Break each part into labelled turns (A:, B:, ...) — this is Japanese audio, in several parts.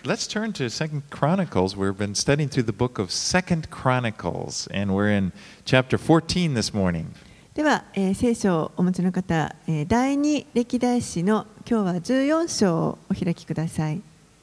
A: let's turn to Second Chronicles. We've been studying through the book of Second Chronicles, and we're in chapter 14 this morning.
B: では、聖書をお持ちの方、第二歴代史の今日は14章をお開きください。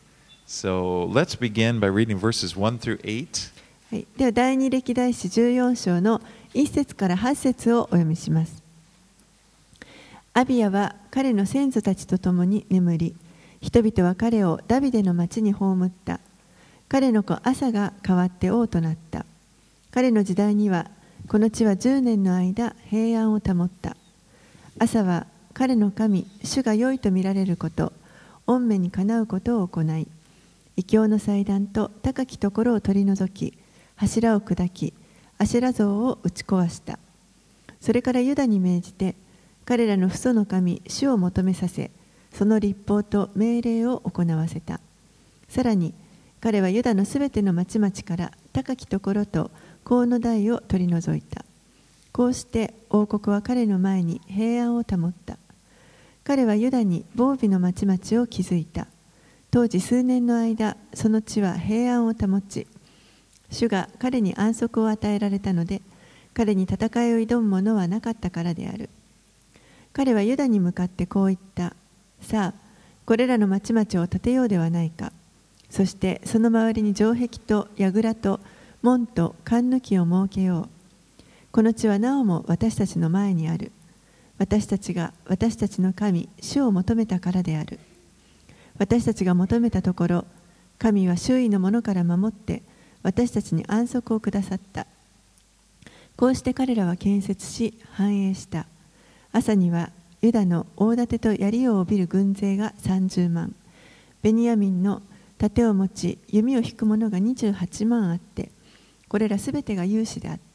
A: So let's begin by reading verses 1 through 8.
B: はい、では第二歴代史14章の1節から8節をお読みします。アビヤは彼の先祖たちと共に眠り、人々は彼をダビデの町に葬った。彼の子アサが代わって王となった。彼の時代にはこの地は10年の間平安を保った。アサは彼の神主が良いと見られること、御目にかなうことを行い、異教の祭壇と高きところを取り除き、柱を砕き、アシェラ像を打ち壊した。それからユダに命じて、彼らの父祖の神主を求めさせ、その律法と命令を行わせた。さらに彼はユダのすべての町々から高きところと香の台を取り除いた。こうして王国は彼の前に平安を保った。彼はユダに防備の町々を築いた。当時数年の間、その地は平安を保ち、主が彼に安息を与えられたので、彼に戦いを挑む者はなかったからである。彼はユダに向かってこう言った。さあ、これらの町々を建てようではないか。そしてその周りに城壁と櫓と門と栓抜きを設けよう。この地はなおも私たちの前にある。私たちが私たちの神、主を求めたからである。私たちが求めたところ、神は周囲の者から守って私たちに安息をくださった。こうして彼らは建設し繁栄した。朝にはユダの大盾と槍を帯びる軍勢が30万、ベニヤミンの盾を持ち弓を引く者が28万あって、これらすべてが勇士であった。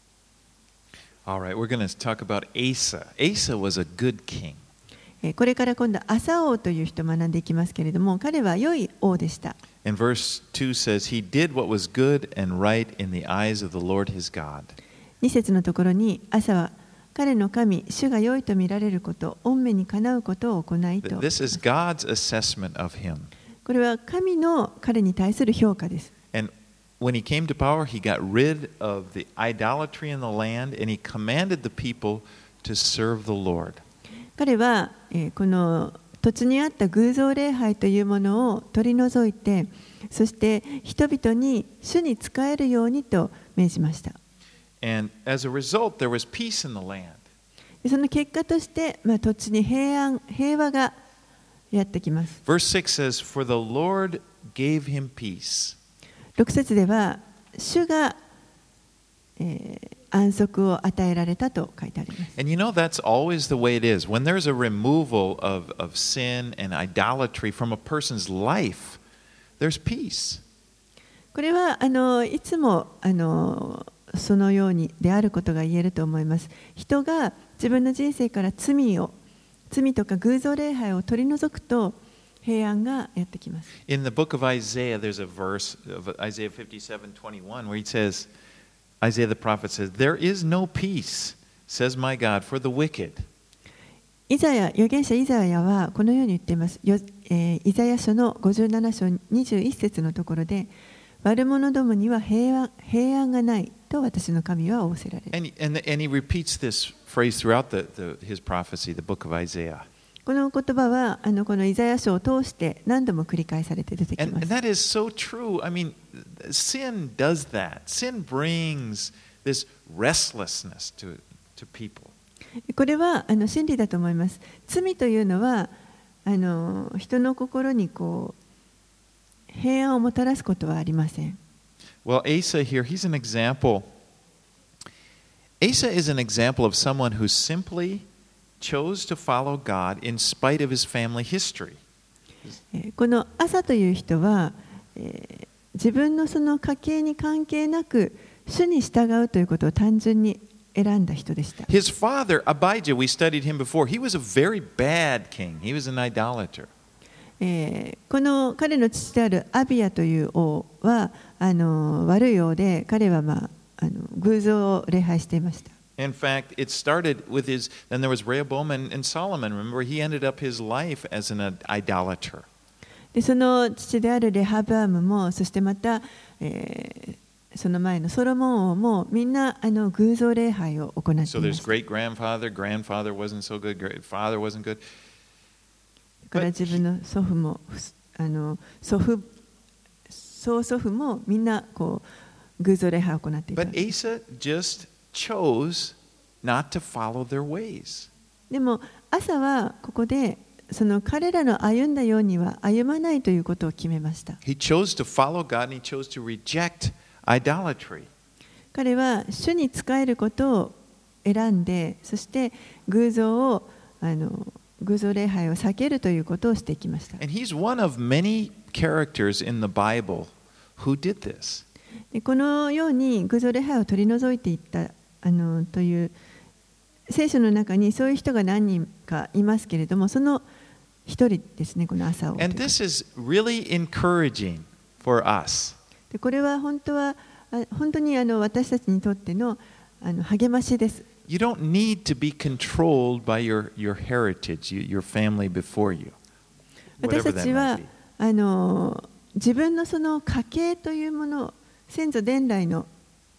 A: All right, we're going to talk about Asa. Asa was a good king.
B: これから今度アサ王という人を学んでいきますけれども、彼は良い王でした。
A: And verse 2 says, He did what was good and right in the eyes of the Lord his God.
B: 2節のところに、アサは彼の神、主が良いと見られること、御目にかなうことを行いと。
A: This is God's assessment of him.
B: これは神の彼に対する評価です。
A: And when he came to power, he got rid of the idolatry in the land and he commanded the people to serve the Lord.
B: 彼は、この土地にあった偶像礼拝というものを取り除いて、そして人々に主に仕えるようにと命じました。
A: And as a result, there was peace in the land.
B: その結果として、土地に平和がやってきます。
A: Verse 6 says, For the Lord gave him peace.
B: 6節では、主が、安息を与えられたと書いてあります。
A: And you know, that's always the way it is. When there's a removal of sin and idolatry from a person's life, there's peace.
B: これはいつもそのようにであることが言えると思います。人が自分の人生から罪とか偶像礼拝を取り除くと平安がやってきます。
A: In the book of Isaiah, there's a verse of Isaiah 57:21 where he says, Isaiah the prophet says, There is no peace, says my God, for the wicked.
B: 預言者イザヤはこのように言っています。イザヤ書の57章21節のところで、悪者どもには平安がないと私の神は仰せられる。
A: And he repeats this phrase throughout his prophecy, the book of Isaiah.
B: この言葉はこのイザヤ書を通して何度も繰り返されて出てきます。
A: And that is so true. I mean, sin does that. Sin brings this restlessness to people.
B: これは真理だと思います。罪というのは人の心に平安をもたらすことはありません。
A: Well, Asa here, he's an example. Asa is an example of someone who simply chose to follow God in spite of his family history.
B: このアサという人は、自分のその家系に関係なく主に従うということを単純に選んだ人でした。
A: His father, Abijah, we studied him before. He was a very bad king. He was an idolater.
B: この彼の父であるアビヤという王は悪い王で、彼は偶像を礼拝していました。
A: In fact, it started with then there was Rehoboam and Solomon. Remember, he ended up his life as an idolater.
B: でその父であるレハブアムも、そしてまた、その前のソロモン王もみんな偶像礼拝を行っていま
A: So there's
B: す。
A: great grandfather, grandfather wasn't so good, great father wasn't good.
B: だから自分の祖父も曽祖父もみんなこう偶像礼拝を行っていた。
A: But Asa just chose not to follow their ways.
B: でも朝はここでその彼らの歩んだようには歩まないということを決めました。
A: He chose to follow God and he chose to reject idolatry.
B: 彼は主に仕えることを選んで、そして偶像礼拝を避けるということをしていきました。
A: And he's one of many characters in the Bible who did this.
B: でこのように偶像礼拝を取り除いていったという聖書の中にそういう人が何人かいますけれども、その一人ですね、この朝を。
A: And this is really encouraging for us.
B: でこれは本当に私たちにとっての励ましです。
A: You don't need to be controlled by your heritage, your family before you.
B: 私
A: Whatever
B: た
A: that
B: ち
A: might
B: は
A: be.
B: 自分のその家系というもの、先祖伝来の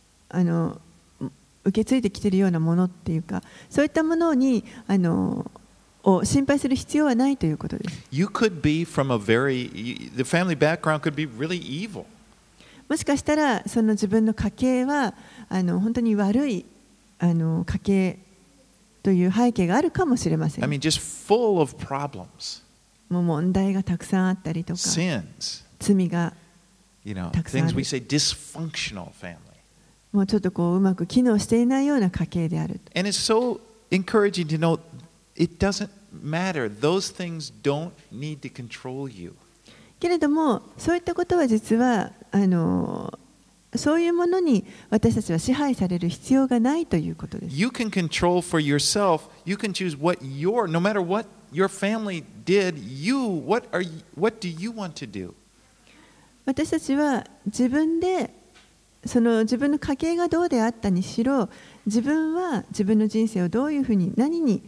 B: 受け継いできているようなものっていうか、そういったものにを心配する必要はないということです。
A: You could be from the family background could be really evil.
B: もしかしたらその自分の家系は本当に悪い家系という背景があるかもしれません。
A: I mean, just full of problems,
B: もう問題がたくさんあったりとか、
A: sins,
B: 罪が
A: things
B: たくさんある。
A: we say dysfunctional family.
B: もうちょっとこううまく機能していないような家系である。
A: And it's so encouraging to know it doesn't matter. Those things don't need to control you.
B: けれどもそういったことは実はそういうものに私たちは支配される必要がないということです。
A: You can control for yourself. You can choose no matter what your family did, what do you want to do?
B: 私たちは自分で自分の家系がどうであったにしろ、自分は自分の人生をどういうふうに何に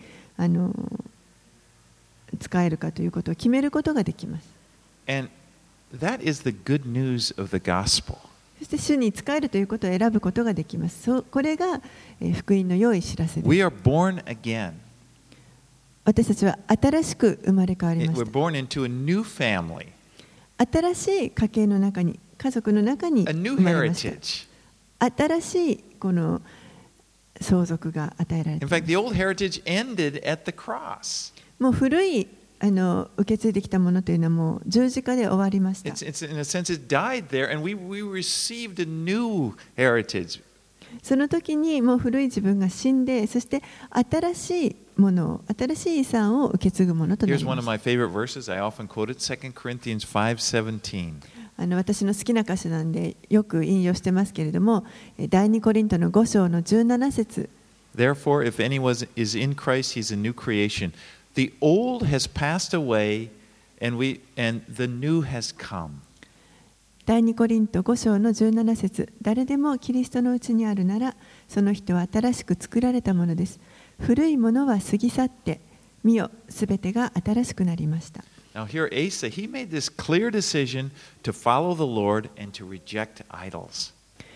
B: 使えるかということを決めることができます。
A: And that is the good news of the gospel.
B: そして主に仕えるということを選ぶことができます。これが福音の良い知らせです。
A: We are born again.
B: 私たちは新しく生まれ変わりまし
A: We're
B: た。
A: born into a new family,
B: 新しい家系の中に、家族の中に
A: a new
B: 生まれました。
A: heritage.
B: 新しいこの相続が与えられて
A: In
B: います。
A: fact, the old heritage ended at the cross.
B: もう古い受け継いできたものというのはもう十字架で終わりました。
A: It's in a sense, it died there, and we received a new heritage.
B: その時にもう古い自分が死んで、そして新しいものを、新しい遺産を受け継ぐものとな
A: Here's
B: り
A: one
B: ま
A: of
B: す。
A: my favorite verses. I often quote it, 2 Corinthians 5:17.
B: 私の好きな箇所なんでよく引用してますけれども、第2コリントの5章の17節。
A: Therefore, if anyone is in Christ, he's a new creation. The old has passed away, and the new has come.
B: 第2コリント5章の17節。誰でもキリストのうちにあるなら、その人は新しく作られたものです。古いものは過ぎ去って、見よ、すべてが新しくなりました。
A: Now, here Asa, he made this clear decision to follow the Lord and to reject idols.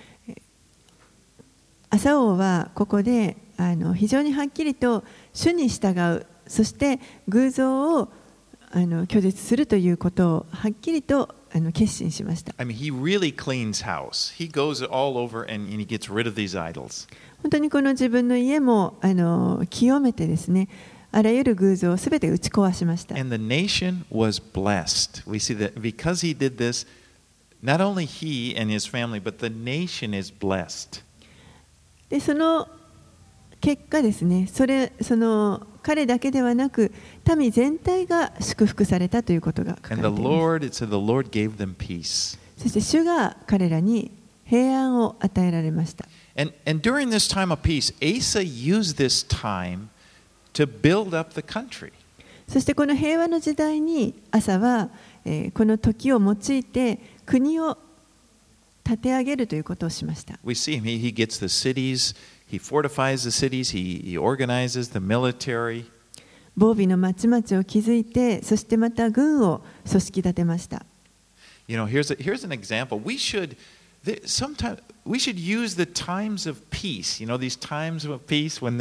B: 朝王はここで非常にはっきりと主に従う、そして偶像を拒絶するということをはっきりと決心しました。
A: I mean, he really cleans house. He goes all over and he gets rid of these idols.
B: 本当にこの自分の家も清めてですね、あらゆる偶像をすべて打ち壊しました。
A: And the nation was blessed. We see that because he did this, not only he and his family, but the nation is blessed.
B: でその結果ですね、彼だけではなく民全体が祝福されたということが書かれ
A: And
B: て
A: the
B: います。
A: Lord, it said the Lord gave them peace.
B: そして主が彼らに平安を与えられました。
A: And during this time of peace, Asa used this time to build up the country.
B: そしてこの平和の時代に朝は、この時を用いて国を立て上げるということをしました。
A: We see him, he gets the cities, he fortifies the cities, he organizes the military.
B: 防備の町々を築いて、そしてまた軍を組織立てました。
A: You know, here's an example. Sometimes we should use the times of peace. You know, these times of peace when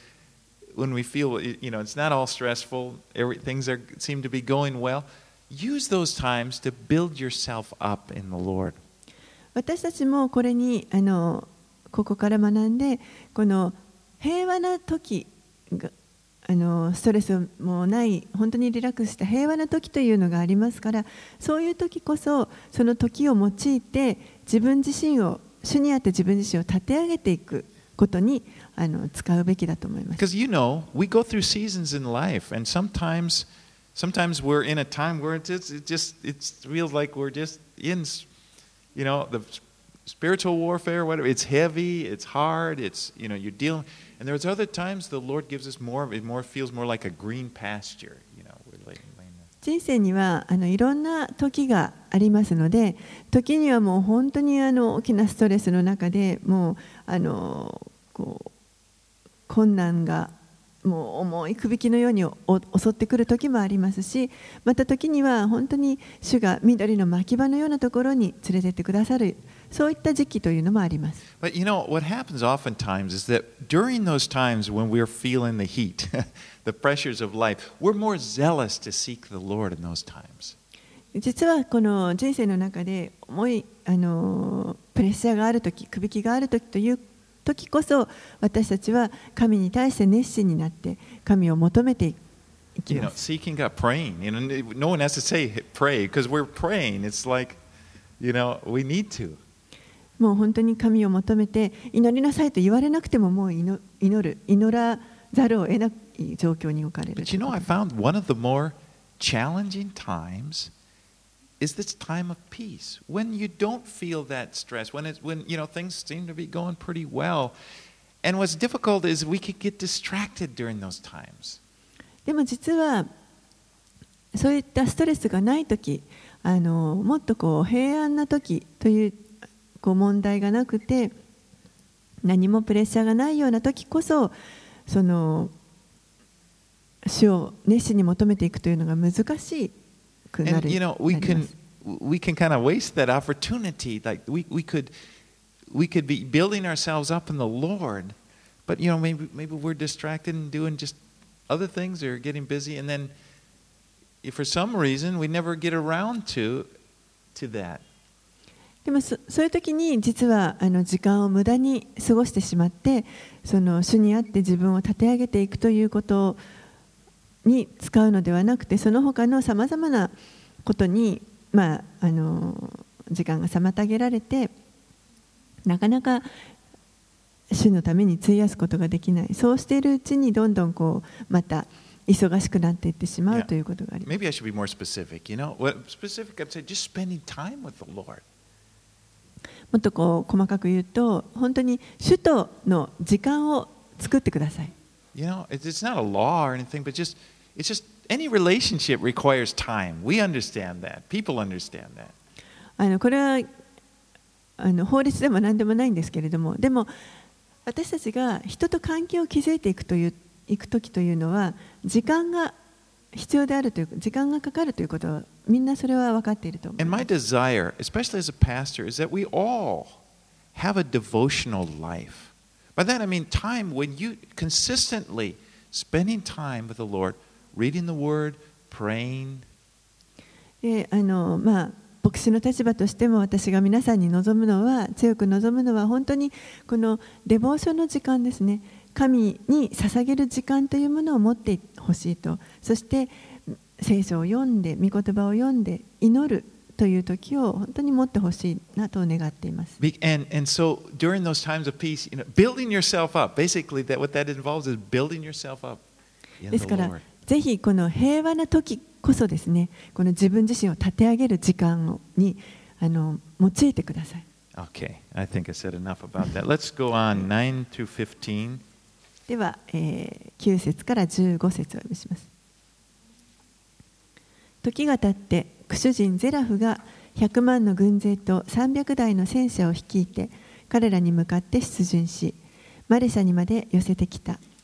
A: we feel, it's not all stressful, things seem to be going well. Use those times to build yourself up in the Lord.
B: 私たちもこれにここから学んで、この平和な時がストレスもない本当にリラックスした平和な時というのがありますから、そういう時こそその時を用いて主にあって自分自身を立て上げていくことに使うべきだと思います。
A: Because we go through seasons in life, and sometimes we're in a time where it feels like we're just in, the spiritual warfare, whatever. It's heavy, it's hard, you're dealing. And there's other times the Lord gives us it feels more like a green pasture. We're laying there.
B: 人生にはいろんな時がありますので、時にはもう本当に大きなストレスの中でもう困難がもう重いくびきのように襲ってくる時もありますし、また時には本当に主が緑の牧場のようなところに連れてってくださる、そういった時期というのもあります。
A: But what happens oftentimes is that during those times when we're feeling the heat, the pressures of life, we're more zealous to seek the Lord in those times.
B: 実はこの人生の中で重いプレッシャーがある時、くびきがある時という時こそ、私たちは神に対して熱心になって神を求めていきます。
A: Seeking God, praying. No one has to say pray because we're praying. It's like, we need to.
B: もう本当に神を求めて祈りなさいと言われなくてももう祈らざるを得ない状況に置かれる。
A: But I found one of the more challenging times is this time of peace, when you don't feel that stress, when things seem to be going pretty well. And what's difficult is we could get distracted during those times.
B: でも実はそういったストレスがないとき、もっと平安なときという問題がなくて、何もプレッシャーがないようなときこそ、その主を熱心に求めていくというのが難しくなる。
A: And we can kind of waste that opportunity. Like we could be building ourselves up in the Lord, but maybe we're distracted and doing just other things or getting busy, and then if for some reason we never get around to that.
B: でもそういう時に実は時間を無駄に過ごしてしまって、その主にあって自分を立て上げていくということに使うのではなくて、その他のさまざまなことに、時間が妨げられて、なかなか主のために費やすことができない。そうしているうちにどんどんまた忙しくなっていってしまうということがあります。
A: Maybe I should be more specific. Specific, I'd say just spending time with the Lord.
B: もっと細かく言うと、本当に主との時間を作ってください。
A: It's not a law or anything, but it's just any relationship requires time. We understand that. People understand that.
B: これは法律でも何でもないんですけれども、でも私たちが人と関係を築いていく時というのは、時間が必要であるという、時間がかかるということはみんなそれは分かっていると思います。
A: And my desire, especially as a pastor, is that we all have a devotional life. By that I mean time when you consistently spending time with the Lord, reading the Word, praying.
B: で牧師の立場としても私が皆さんに強く望むのは本当にこのデボーションの時間ですね。神に捧げる時間というものを持ってほしいと。そして聖書を読んで、御言葉を読んで祈るという時を本当に持ってほしいなと願っています。
A: And so during those times of peace, building yourself up. Basically, what that involves is building yourself up in the Lord.
B: ですからぜひこの平和な時こそですね、この自分自身を立て上げる時間に用いてください。
A: Okay, I think I said enough about that. Let's go on 9 to 15.
B: では、9節から15節をお読みします。時が経ってクシュ人ゼラフが100万の軍勢と300台の戦車を率いて彼らに向かって出陣し、マレシャにまで寄せてきた。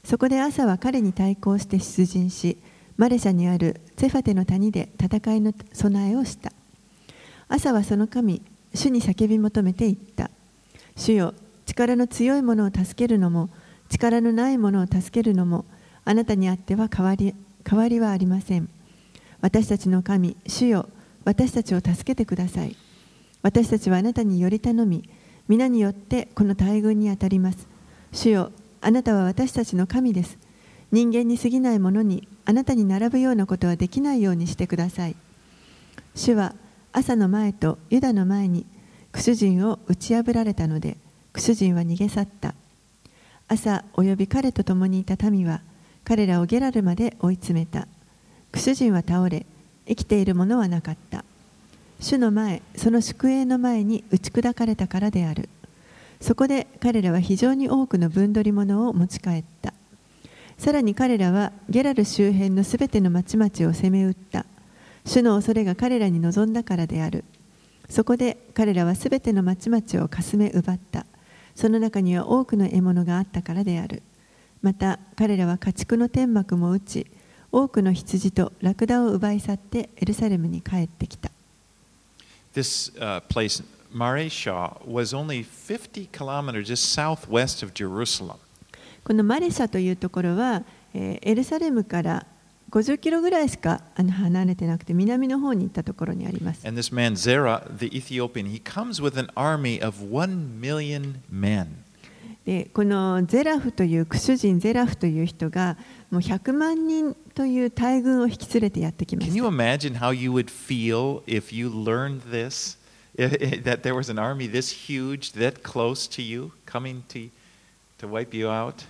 B: そこでアサは彼に対抗して出陣し、マレシャにあるツェファテの谷で戦いの備えをした。アサはその神、主に叫び求めていった。主よ、力の強い者を助けるのも、力のない者を助けるのも、あなたにあっては変わりはありません。私たちの神、主よ、私たちを助けてください。私たちはあなたにより頼み、皆によってこの大軍に当たります。主よ、あなたは私たちの神です。人間に過ぎないものにあなたに並ぶようなことはできないようにしてください。主は朝の前とユダの前にクシュ人を打ち破られたので、クシュ人は逃げ去った。朝および彼と共にいた民は彼らをゲラルまで追い詰めた。クシュ人は倒れ、生きているものはなかった。主の前、その宿営の前に打ち砕かれたからである。そこで彼らは非常に多くの分取り物を持ち帰った。さらに彼らはゲラル周辺のすべての町々を攻め撃った。主の恐れが彼らに望んだからである。そこで彼らはすべての町々をかすめ奪った。その中には多くの獲物があったからである。また彼らは家畜の天幕も打ち、多くの羊とラクダを奪い去ってエルサレムに帰ってきた。
A: This place, Mareshah, was only 50 kilometers just southwest of Jerusalem.
B: このマレシャというところは、エルサレムから50キロぐらいしか離れてなくて、南の方に行ったところにあります。
A: And this man, Zerah, the Ethiopian, he comes with an army of 1 million men.
B: でこのゼラフというクシュ人ゼラフという人がもう100万人という大軍を引き連れてやってきまし
A: Can
B: た。
A: you imagine how you would feel if you learned this? That there was an army this huge, that close to you, coming to wipe you out?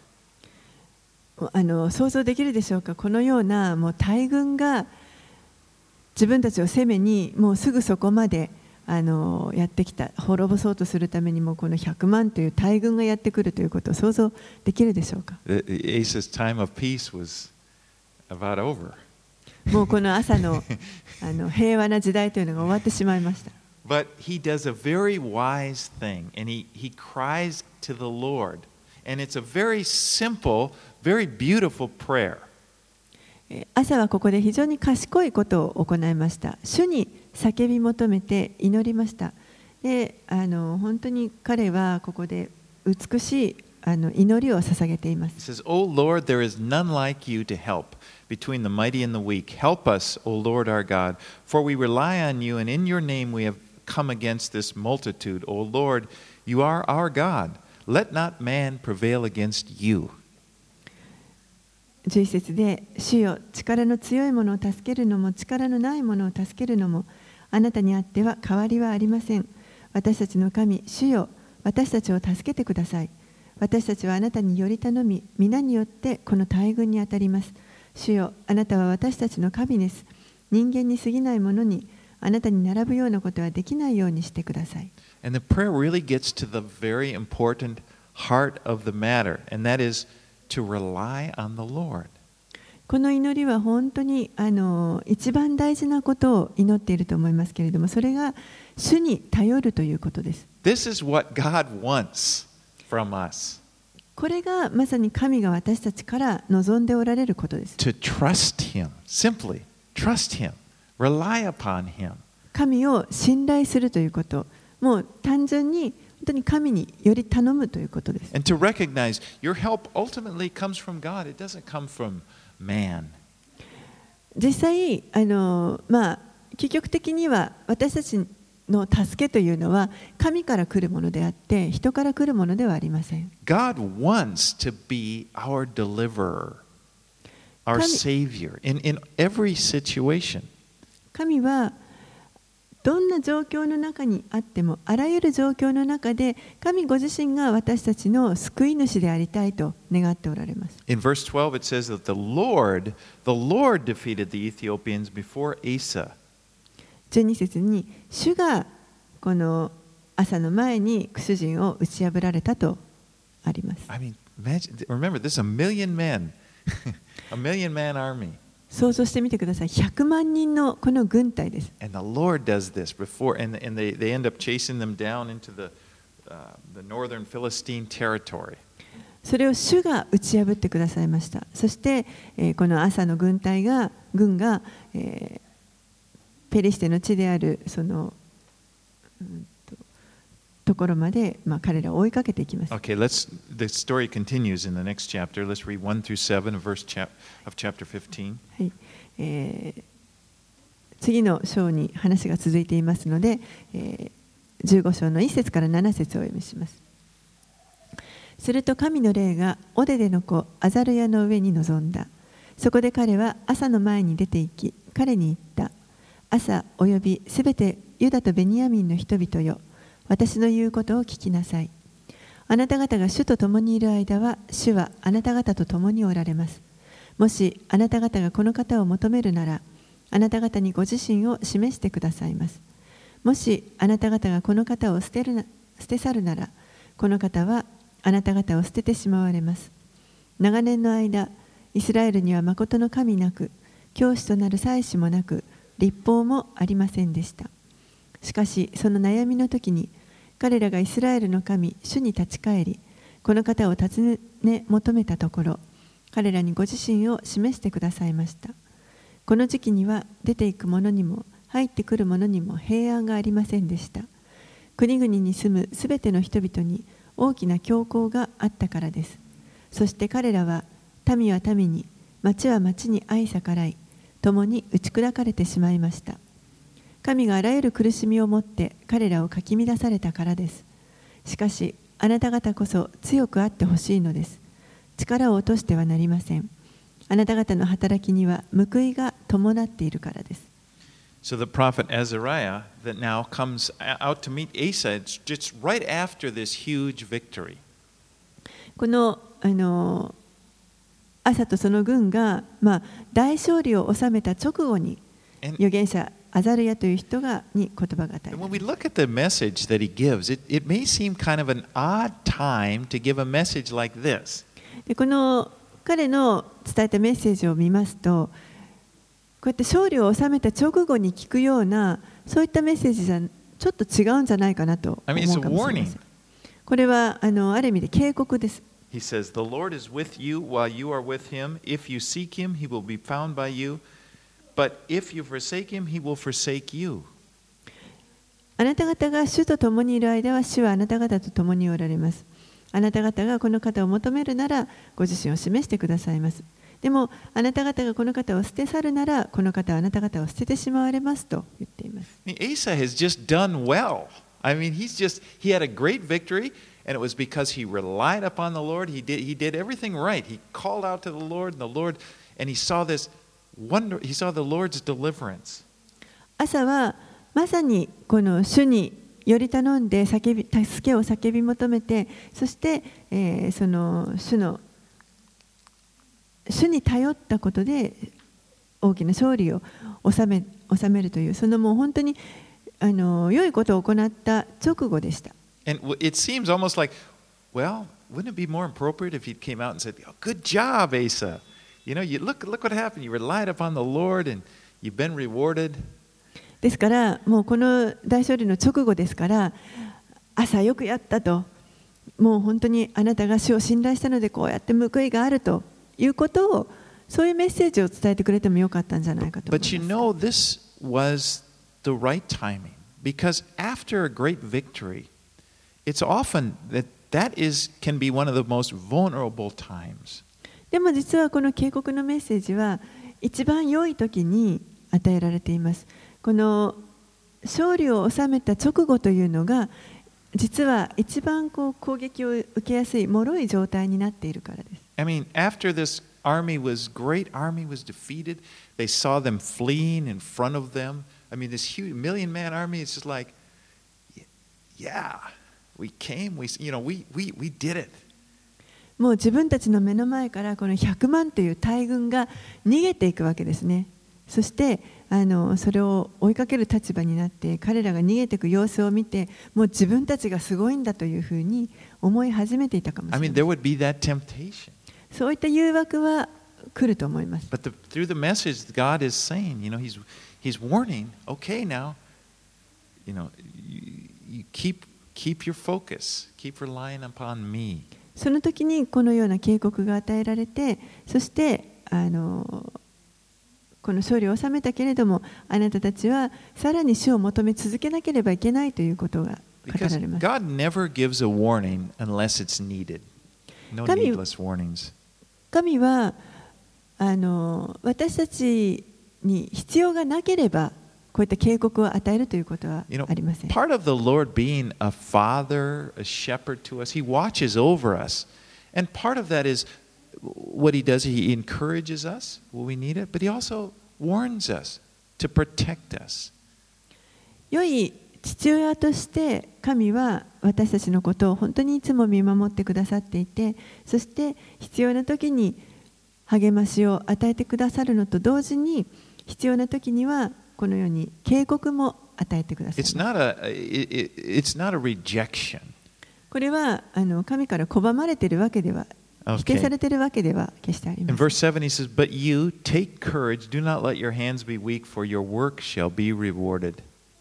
B: 想像できるでしょうか。このようなもう大軍が自分たちを攻めにもうすぐそこまでやってきた。滅ぼそうとするためにもこの100万という大軍がやってくるということを想像できるでしょうか。
A: Asa's time of peace was about over.
B: もうこの朝の平和な時代というのが終わってしまいました。
A: But he does a very wise thing, and he cries to the Lord. And it's a very simple, very beautiful prayer.
B: 朝はここで非常に賢いことを行いました。主に叫び求めて祈りました。で、本当に彼はここで美しい祈りを捧げています。
A: He says, O Lord, there is none like you to help between the mighty and the weak. Help us, O Lord our God, for we rely on you, and in your name we have come against this multitude. O Lord, you are our God. Let not man prevail against you.
B: 11節で、主よ、力の強い者を助けるのも力のない者を助けるのもあなたにあっては変わりはありません。私たちの神、主よ、私たちを助けてください。私たちはあなたにより頼み、皆によってこの大軍に当たります。主よ、あなたは私たちの神です。人間に過ぎないものにあなたに並ぶようなことはできないようにしてください。
A: And the prayer really gets to the very important heart of the matter, and that is to rely on the Lord.
B: この祈りは本当に一番大事なことを祈っていると思いますけれども、それが主に頼るということです。
A: This is what God wants from us.
B: これがまさに神が私たちから望んでおられることです。
A: To trust Him, simply trust Him, rely upon Him.
B: 神を信頼するということ、もう単純に本当に神により頼むということです。
A: And to recognize your help ultimately comes from God. It doesn't come from man.
B: 実際究極的には私たちの助けというのは神から来るものであって人から来るものではありません。
A: God wants to be our deliverer, our savior in every situation.
B: 神はどんな状況の中にあってもあらゆる状況の中で神ご自身が私たちの救い主でありたいと願っておられます。
A: In verse 12 it says that the Lord defeated the Ethiopians before Asa.
B: 12節に主がこの朝の前にクシュ人を打ち破られたとあります。
A: I mean, remember, this is a million men, a million man army.
B: 想像してみてください。100万人のこの軍隊です。
A: And the Lord does this before, and they end up chasing them down into the northern Philistine territory.
B: それを主が打ち破ってくださいました。そして、このアサの軍が、ペリシテの地であるその、ところまで、彼らを追いかけていきます。
A: Okay, the story continues in the next chapter. Let's read 1 through 7 of chapter 15.
B: はい、次の章に話が続いていますので、15章の1節から7節をお読みします。すると神の霊がオデデの子アザルヤの上に臨んだ。そこで彼は朝の前に出て行き、彼に言った。朝およびすべてユダとベニヤミンの人々よ、私の言うことを聞きなさい。あなた方が主と共にいる間は、主はあなた方と共におられます。もしあなた方がこの方を求めるなら、あなた方にご自身を示してくださいます。もしあなた方がこの方を捨て去るなら、この方はあなた方を捨ててしまわれます。長年の間、イスラエルには誠の神なく、教師となる祭司もなく、律法もありませんでした。しかし、その悩みの時に、彼らがイスラエルの神、主に立ち返り、この方を尋ね求めたところ、彼らにご自身を示してくださいました。この時期には、出ていく者にも、入ってくる者にも平安がありませんでした。国々に住むすべての人々に大きな恐慌があったからです。そして彼らは、民は民に、町は町に相逆らい、共に打ち砕かれてしまいました。神があらゆる苦しみをもって彼らをかき乱されたからです。しかし、あなた方こそ強くあってほしいのです。力を落としてはなりません。あなた方の働きには報いが伴っているからです。
A: So the prophet Azariah that now comes out to meet Asa, it's just right after this huge victory.
B: このアサとその軍が、大勝利を収めた直後に預言者アザルヤという人に言葉が与えられ
A: When
B: る。
A: we look at the message that he gives, it may seem kind of an odd time to give a message like this.
B: でこの彼の伝えたメッセージを見ますと、こうやって勝利を収めた直後に聞くようなそういったメッセージじゃちょっと違うんじゃないかなと思うかもしれません。これはある意味で警告です。
A: He says, The Lord is with you while you are with him. If you seek him, he will be found by you. But if you forsake him, he will forsake you.
B: あなた方が主と共にいる間は主はあなた方と共におられます。あなた方がこの方を求めるならご自身を示してくださいます。でもあなた方がこの方を捨て去るならこの方はあなた方を捨ててしまわれますと言っています。
A: Asa has just done well. I mean, he had a great victory, and it was because he relied upon the Lord. He did everything right. He called out to the Lord, and he saw this wonder. He saw the Lord's deliverance.
B: 朝はまさにこの主により頼んで助けを叫び求めて、そして、その主に頼ったことで大きな勝利を収めるという、そのもう本当に良いことを行った直後でした。
A: And it seems almost like, well, wouldn't it be more appropriate if he came out and said, oh, good job, Asa. You know, look what happened. You relied upon the Lord and you've been rewarded.
B: ですからもうこの大勝利の直後ですから、朝よくやったと、もう本当にあなたが主を信頼したのでこうやって報いがあるということを、そういうメッセージを伝えてくれてもよかったんじゃないかと思います。
A: But you know, this was the right timing, because after a great victory, it's often can be one of the most vulnerable times.
B: でも実はこの警告のメッセージは一番良い時に与えられています。この勝利を収めた直後というのが実は一番攻撃を受けやすい脆い状態になっているからです。
A: I mean, after this great army was defeated, they saw them fleeing in front of them. I mean, this huge million-man army is just like, yeah, we came, we did it.
B: もう自分たちの目の前からこの100万という大軍が逃げていくわけですね。そしてそれを追いかける立場になって彼らが逃げていく様子を見て、もう自分たちがすごいんだというふうに思い始めていたかもしれない。
A: I mean, there would be that temptation.
B: そういった誘惑は来ると思います。
A: But through the message, God is saying, He's warning, okay, now, you keep your focus, keep relying upon me.
B: その時にこのような警告が与えられて、そしてこの勝利を収めたけれども、あなたたちはさらに主を求め続けなければいけないということが語ら
A: Because
B: れます。
A: God never gives a warning unless it's needed. No
B: 神
A: needless warnings.
B: 神は私たちに必要がなければこういった警告を与えるということは
A: You know,
B: ありません。
A: part of the Lord being a father, a shepherd to us, He watches over us. And part of that is what He does, He encourages us when we need it, but He also warns us to protect us.
B: 良い父親として神は私たちのことを本当にいつも見守ってくださっていて、そして必要な時に励ましを与えてくださるのと同時に、必要な時にはこのように警告も与えてくださいます。
A: It's not a rejection.
B: これは神から拒まれているわけでは、否定されているわけでは決してあり
A: In
B: ません。
A: verse 7 he says, But you take courage, do not let your hands be weak, for your work shall be rewarded.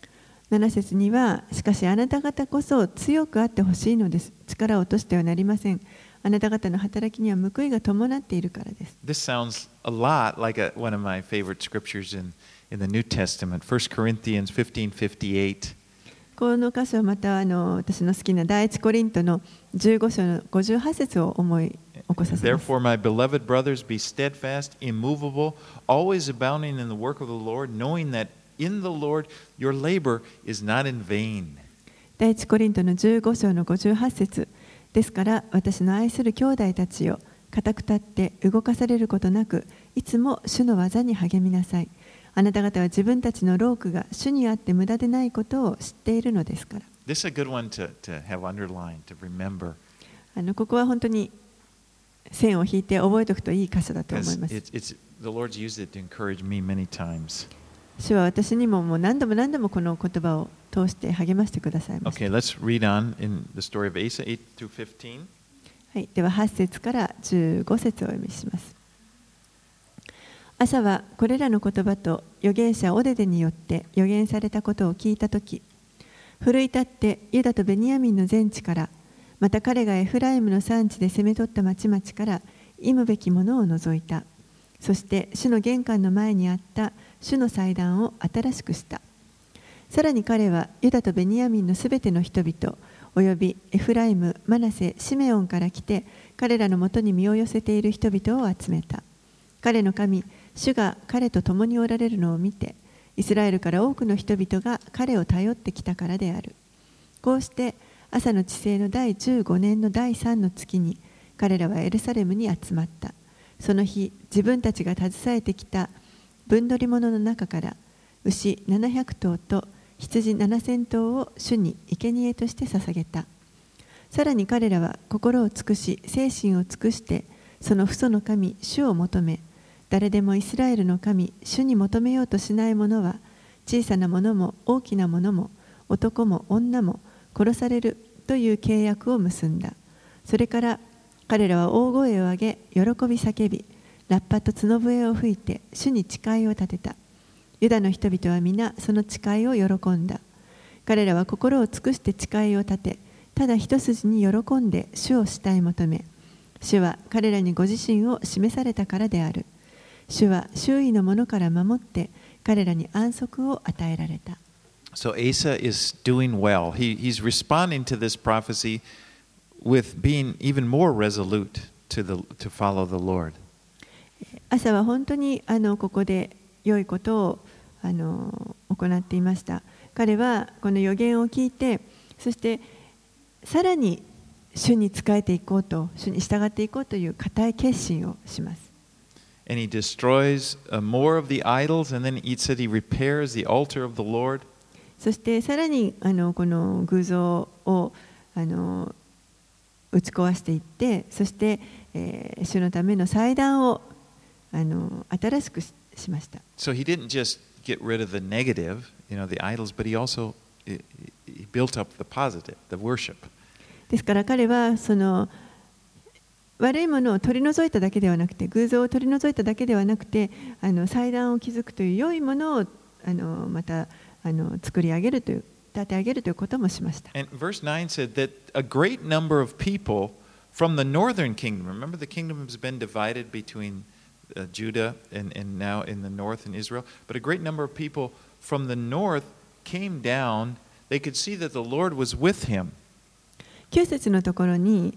B: 7節には、しかしあなた方こそ強くあってほしいのです。力を落としてはなりません。あなた方の働きには報いが伴っているからです。
A: This sounds a lot like one of my favorite scriptures in the New Testament, 1 Corinthians 15:58.
B: この箇所はまた私の好きな第一コリントの15章の58節を思い起こさせます。
A: Therefore, my beloved brothers, be steadfast, immovable, always abounding in the work of the Lord, knowing that in the Lord your labor is not in vain.
B: 第一コリントの15章の58節ですから、私の愛する兄弟たちよ、固く立って動かされることなく、いつも主の技に励みなさい。あなた方は自分たちの労苦が主にあって無駄でないことを知っているのですから。
A: This is a good one to have underlined, to remember.
B: ここは本当に線を引いて覚えておくといい箇所だと思い
A: Because
B: ます。
A: the Lord's used it to encourage me many times.
B: 主は私にももう何度も何度もこの言葉を通して励ましてくださいました。
A: Okay, let's read on in the story of Asa 8 through 15.
B: はい、では8節から15節をお読みします。朝はこれらの言葉と預言者オデデによって預言されたことを聞いたとき、奮い立ってユダとベニヤミンの全地から、また彼がエフライムの産地で攻め取った町々から忌むべきものを除いた。そして主の玄関の前にあった主の祭壇を新しくした。さらに彼はユダとベニヤミンのすべての人々、およびエフライム、マナセ、シメオンから来て、彼らのもとに身を寄せている人々を集めた。彼の神、主が彼と共におられるのを見て、イスラエルから多くの人々が彼を頼ってきたからである。こうして朝の治世の第15年の第3の月に、彼らはエルサレムに集まった。その日、自分たちが携えてきた分取り物の中から牛700頭と羊7000頭を主に生贄として捧げた。さらに彼らは心を尽くし精神を尽くしてその父祖の神主を求め、誰でもイスラエルの神主に求めようとしない者は小さなものも大きなものも男も女も殺されるという契約を結んだ。それから彼らは大声を上げ喜び叫び、ラッパと角笛を吹いて主に誓いを立てた。ユダの人々は皆その誓いを喜んだ。彼らは心を尽くして誓いを立て、ただ一筋に喜んで主を慕い求め、主は彼らにご自身を示されたからである。主は周囲の者から守って彼らに安息を与えられた。
A: So Asa is doing well. He's responding to this prophecy with being even more resolute to follow the Lord.
B: 朝は本当にここで良いことを行っていました。彼はこの預言を聞いて、そしてさらに主に仕えていこうと、主に従っていこうという固い決心をします。
A: And he destroys more of the idols, and then he said he repairs the altar of the Lord.
B: そしてさらにこの偶像を打ち壊していって、そして、主のための祭壇を新しくしました。
A: So he didn't just get rid of the negative, the idols, but he also he built up the positive, the worship.
B: ですから彼はその悪いものを取り除いただけではなくて、偶像を取り除いただけではなくて、祭壇を築くという良いものをまた作り上げるという、立て上げるということもしました。
A: And verse 9 said that a great number of people from the northern kingdom. Remember, the kingdom has been divided between Judah and now in the north in Israel. But a great number of people from the north came down. They could see that the Lord was with him.
B: 9節のところに、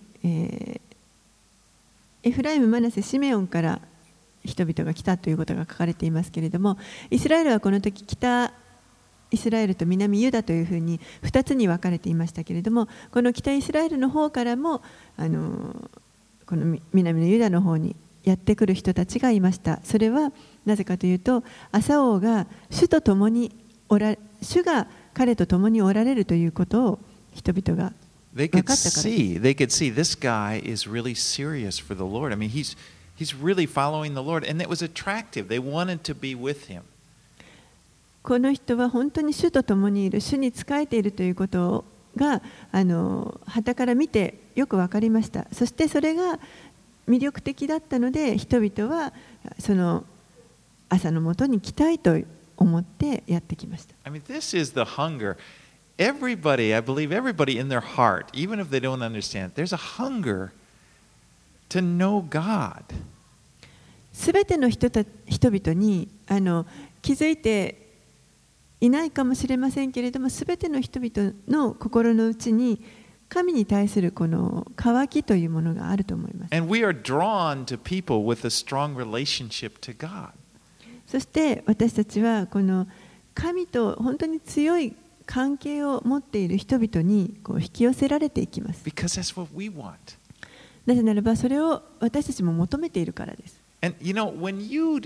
B: エフライム、マナセ、シメオンから人々が来たということが書かれていますけれども、イスラエルはこの時北イスラエルと南ユダというふうに2つに分かれていましたけれども、この北イスラエルの方からもこの南のユダの方にやってくる人たちがいました。それはなぜかというと、アサ王が主が彼と共におられるということを人々が分かったからです。
A: They could see this guy is really serious for the Lord. I mean, he's really following the Lord, and it was attractive. They wanted to be with him.
B: この人は本当に主と共にいる、主に仕えているということが傍から見てよく分かりました。そしてそれが魅力的だったので、人々はその朝のもとに来たいと思ってやってきました。
A: I mean, this is the hunger. Everybody, I believe everybody in their heart, even if they don't understand, there's a hunger to know God.
B: すべての人々に気づいていないかもしれませんけれども、すべての人々の心の内に神に対するこの渇きというものがあると思います。
A: And we are drawn to people with a strong relationship to God.
B: そして私たちはこの神と本当に強い関係を持っている人々にこう引き寄せられていきます。
A: Because that's what we want.
B: なぜならばそれを私たちも求めているからです。
A: And you know, when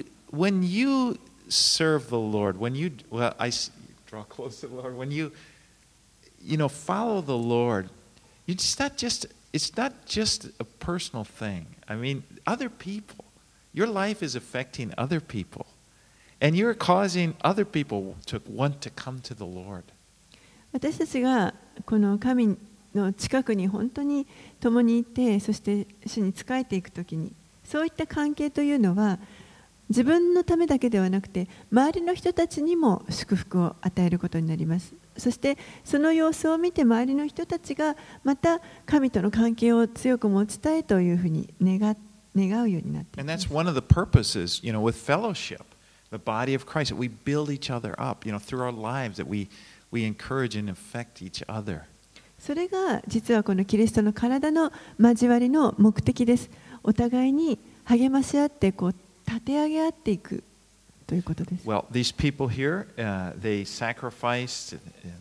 A: you serve the Lord, I draw close to the Lord, when you follow the Lord, it's not just a personal thing. I mean, other people, your life is affecting other people, and you're causing other people to want to come to the Lord.
B: 私たちがこの神の近くに本当に共にいて、そして主に仕えていくときに、そういった関係というのは自分のためだけではなくて、周りの人たちにも祝福を与えることになります。そしてその様子を見て、周りの人たちがまた神との関係を強く持ちたいというふうに願うようになっています。
A: And that's one of the purposes, with fellowship, the body of Christ, that we build each other up, through our lives, that we encourage and affect each other.
B: それが実はこのキリストの体の交わりの目的です。お互いに励まし合って立て上げ合っていくということです。
A: Well, these people here, they sacrificed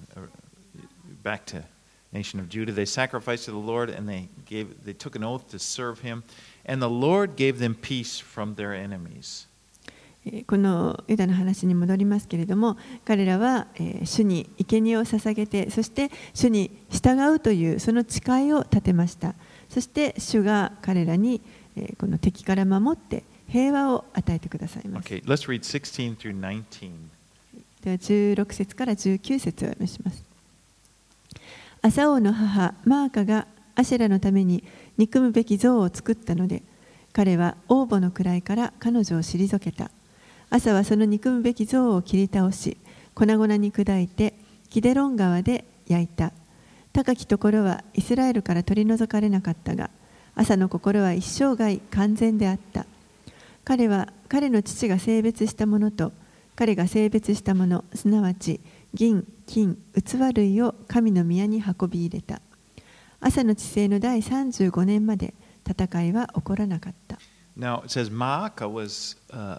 A: back to nation of Judah. They sacrificed to the Lord, and they took an oath to serve Him, and the Lord gave them peace from their enemies.
B: このユダの話に戻りますけれども、彼らは主に生贄を捧げて、そして主に従うというその誓いを立てました。そして主が彼らにこの敵から守って平和を与えてくださいます。
A: Okay, let's read 16 through 19.
B: では16節から19節をお読みします。アサ王の母マーカがアシェラのために憎むべき像を作ったので、彼は王母の位から彼女を退けた。朝はその憎むべき像を切り倒し、粉々に砕いてキデロン川で焼いた。高きところはイスラエルから取り除かれなかったが、朝の心は一生涯完全であった。彼は彼の父が性別したものと、彼が性別したもの、すなわち銀、金、器類を神の宮に運び入れた。朝の治世の第35年まで戦いは起こらなかった。
A: Now it says Maacah was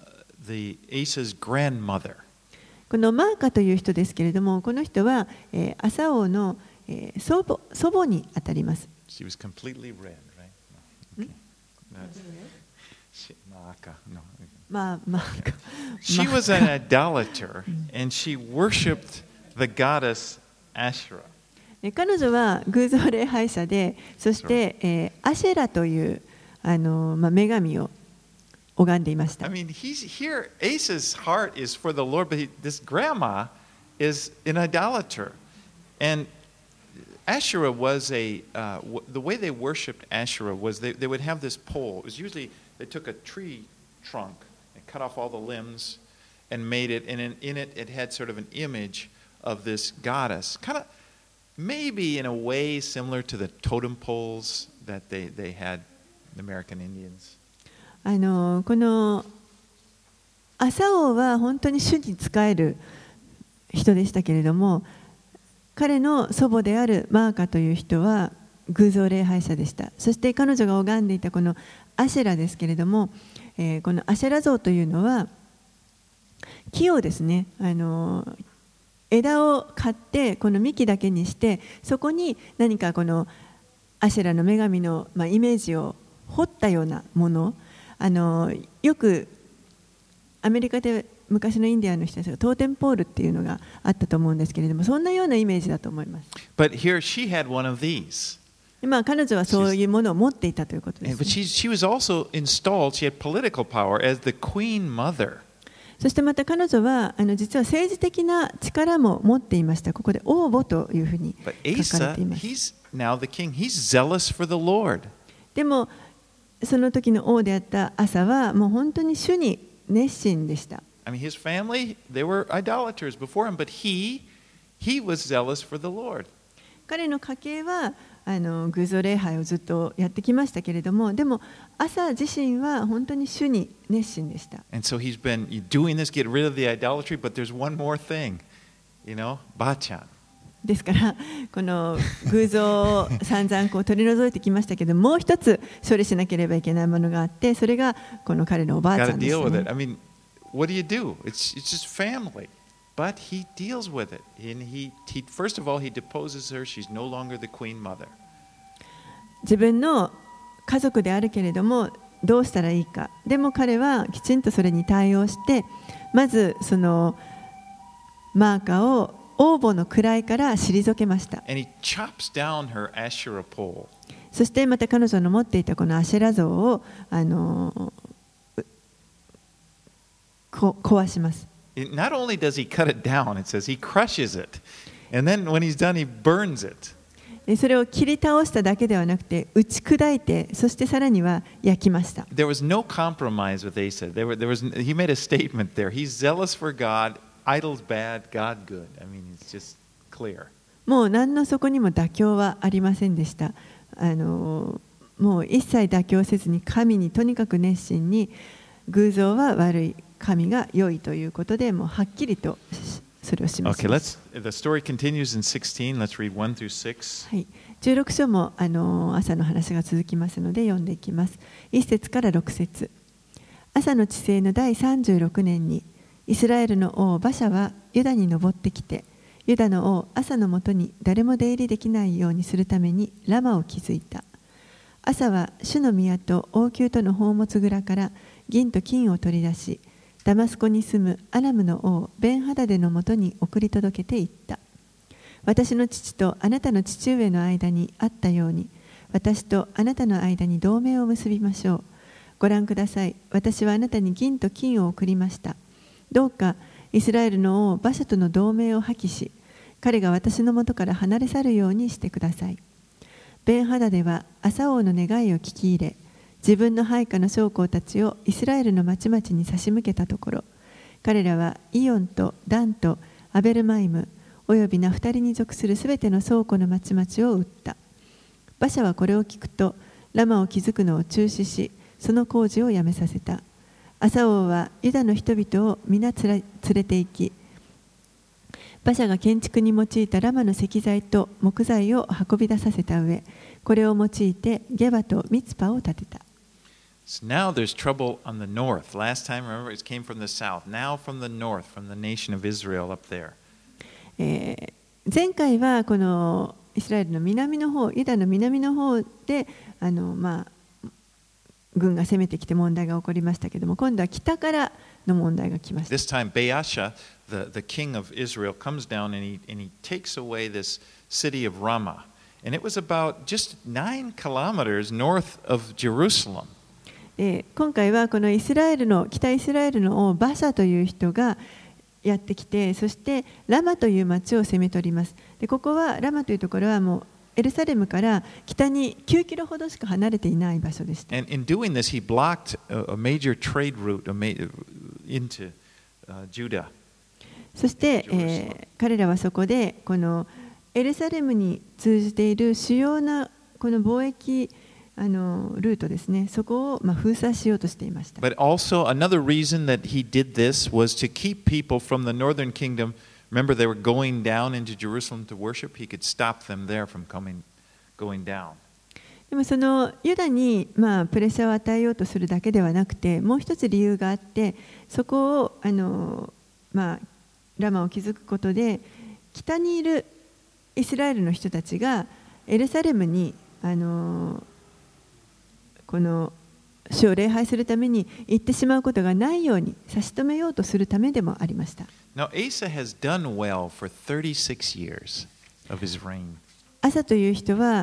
A: Asa's grandmother.
B: このマーカという人ですけれども、この人はアサ王の祖母にあたります。
A: She was completely red, right? No. Okay. Maacah, no.
B: She
A: was an idolater, and she worshipped the goddess Asherah.
B: 彼女は偶像礼拝者で、そして、アシェラという女神を拝んでいました。
A: I mean, here Asa's heart is for the Lord, but this grandma is an idolater. And Asherah was the way they worshipped Asherah was they would have this pole. It was usually they took a tree trunk and cut off all the limbs and made it, and in it it had sort of an image of this goddess, kind of maybe in a way similar to the totem poles that they had, the American Indians.
B: このアサ王は本当に主に仕える人でしたけれども、彼の祖母であるマーカという人は偶像礼拝者でした。そして彼女が拝んでいたこのアシェラですけれども、このアシェラ像というのは木をですね、枝を買ってこの幹だけにして、そこに何かこのアシェラの女神の、イメージを彫ったようなもの、よくアメリカで昔のインディアンの人たちがトーテンポールっていうのがあったと思うんですけれども、そんなようなイメージだと思います。
A: But here she had one of these.
B: 彼女はそういうものを持っていたということです、
A: But she was also installed, she had political power as the queen mother.
B: そしてまた彼女は実は政治的な力も持っていました。ここで王母というふうに
A: But
B: 書かれ
A: Asa,
B: ています。
A: he's now the king. He's zealous for the Lord.
B: でもその時の王であったアサはもう本当に主に熱心でした。
A: I mean, his family, they were idolaters before him, but he was zealous for the Lord.
B: 彼の家系は偶像礼拝をずっとやってきましたけれども、でもアサ自身は本当に主に熱心でした。
A: And so he's been doing this, get rid of the idolatry, but there's one more thing, Bachan.
B: ですからこの偶像を散々取り除いてきましたけど、もう一つ処理しなければいけないものがあって、それがこの彼のおばあちゃんですね。
A: I mean, what do? It's just family. But he deals with it. And he first of all, he deposes her. She's no longer the queen mother.
B: 自分の家族であるけれどもどうしたらいいか。でも彼はきちんとそれに対応して、まずそのマーカを王母の位から退けました。
A: And he chops down her Asherah pole.
B: そしてまた彼女の持っていたこのアシェラ像を壊します。
A: Not only does he cut it down, it says he crushes it. And then when he's done, he burns it.
B: それを切り倒しただけではなくて打ち砕いて、そしてさらには焼きました。
A: There was no compromise with Asa. He made a statement there. He's zealous for God, idols bad, God good. I mean, it's just clear.
B: もう何のそこにも妥協はありませんでした。もう一切妥協せずに神にとにかく熱心に、偶像は悪い、神が良いということで、もうはっきりとそれを示します。
A: Okay, the story continues in 16. Let's read 1 through 6.
B: はい、16章も朝の話が続きますので読んでいきます。1節から6節。朝の治世の第36年に、イスラエルの王バシャはユダに登ってきて、ユダの王アサのもとに誰も出入りできないようにするためにラマを築いた。アサは主の宮と王宮との宝物蔵から銀と金を取り出し、ダマスコに住むアラムの王ベンハダデのもとに送り届けていった。私の父とあなたの父上の間にあったように、私とあなたの間に同盟を結びましょう。ご覧ください。私はあなたに銀と金を送りました。どうかイスラエルの王バシャとの同盟を破棄し、彼が私のもとから離れ去るようにしてください。ベンハダデはアサ王の願いを聞き入れ、自分の配下の将校たちをイスラエルの町々に差し向けたところ、彼らはイオンとダンとアベルマイムおよびナフタリに属するすべての倉庫の町々を撃った。バシャはこれを聞くと、ラマを築くのを中止し、その工事をやめさせた。アサ王はユダの人々を皆連れて行き、バシャが建築に用いたラマの石材と木材を運び出させた上、これを用いてゲバとミツパを建てた。
A: So now there's trouble on the north. Last time, remember, it came from the south. Now from the north, from the nation of Israel up there.
B: 前回はこのイスラエルの南の方、ユダの南の方で軍が攻めてきて問題が起こりましたけれども、今度は北からの問題が来ました。
A: This time, Baasha, the king of Israel, comes down and he takes away this city of Ramah. And it was about just 9 kilometers north of Jerusalem.
B: 今回はこの北イスラエルの王バシャという人がやってきて、そしてラマという町を攻め取ります。でここはラマというところはもうエルサレムから北に9キロほどしか離れていない場所でした。
A: And in doing this, he blocked a major trade route into Judah.
B: そして、彼らはそこでこのエルサレムに通じている主要なこの貿易ルートですね、そこを封鎖しようとしていました。
A: But also another reason that he did this was to keep people from the northern kingdom. Remember, they were going down into Jerusalem to worship. He could stop them there from going down.
B: でもそのユダにプレッシャーを与えようとするだけではなくて、もう一つ理由があって、そこをラマを築くことで、北にいるイスラエルの人たちがエルサレムにこの主を礼拝するために行ってしまうことがないように差し止めようとするためでもありました。
A: Now, Asa has done well for 36 years of his reign.
B: アサという人は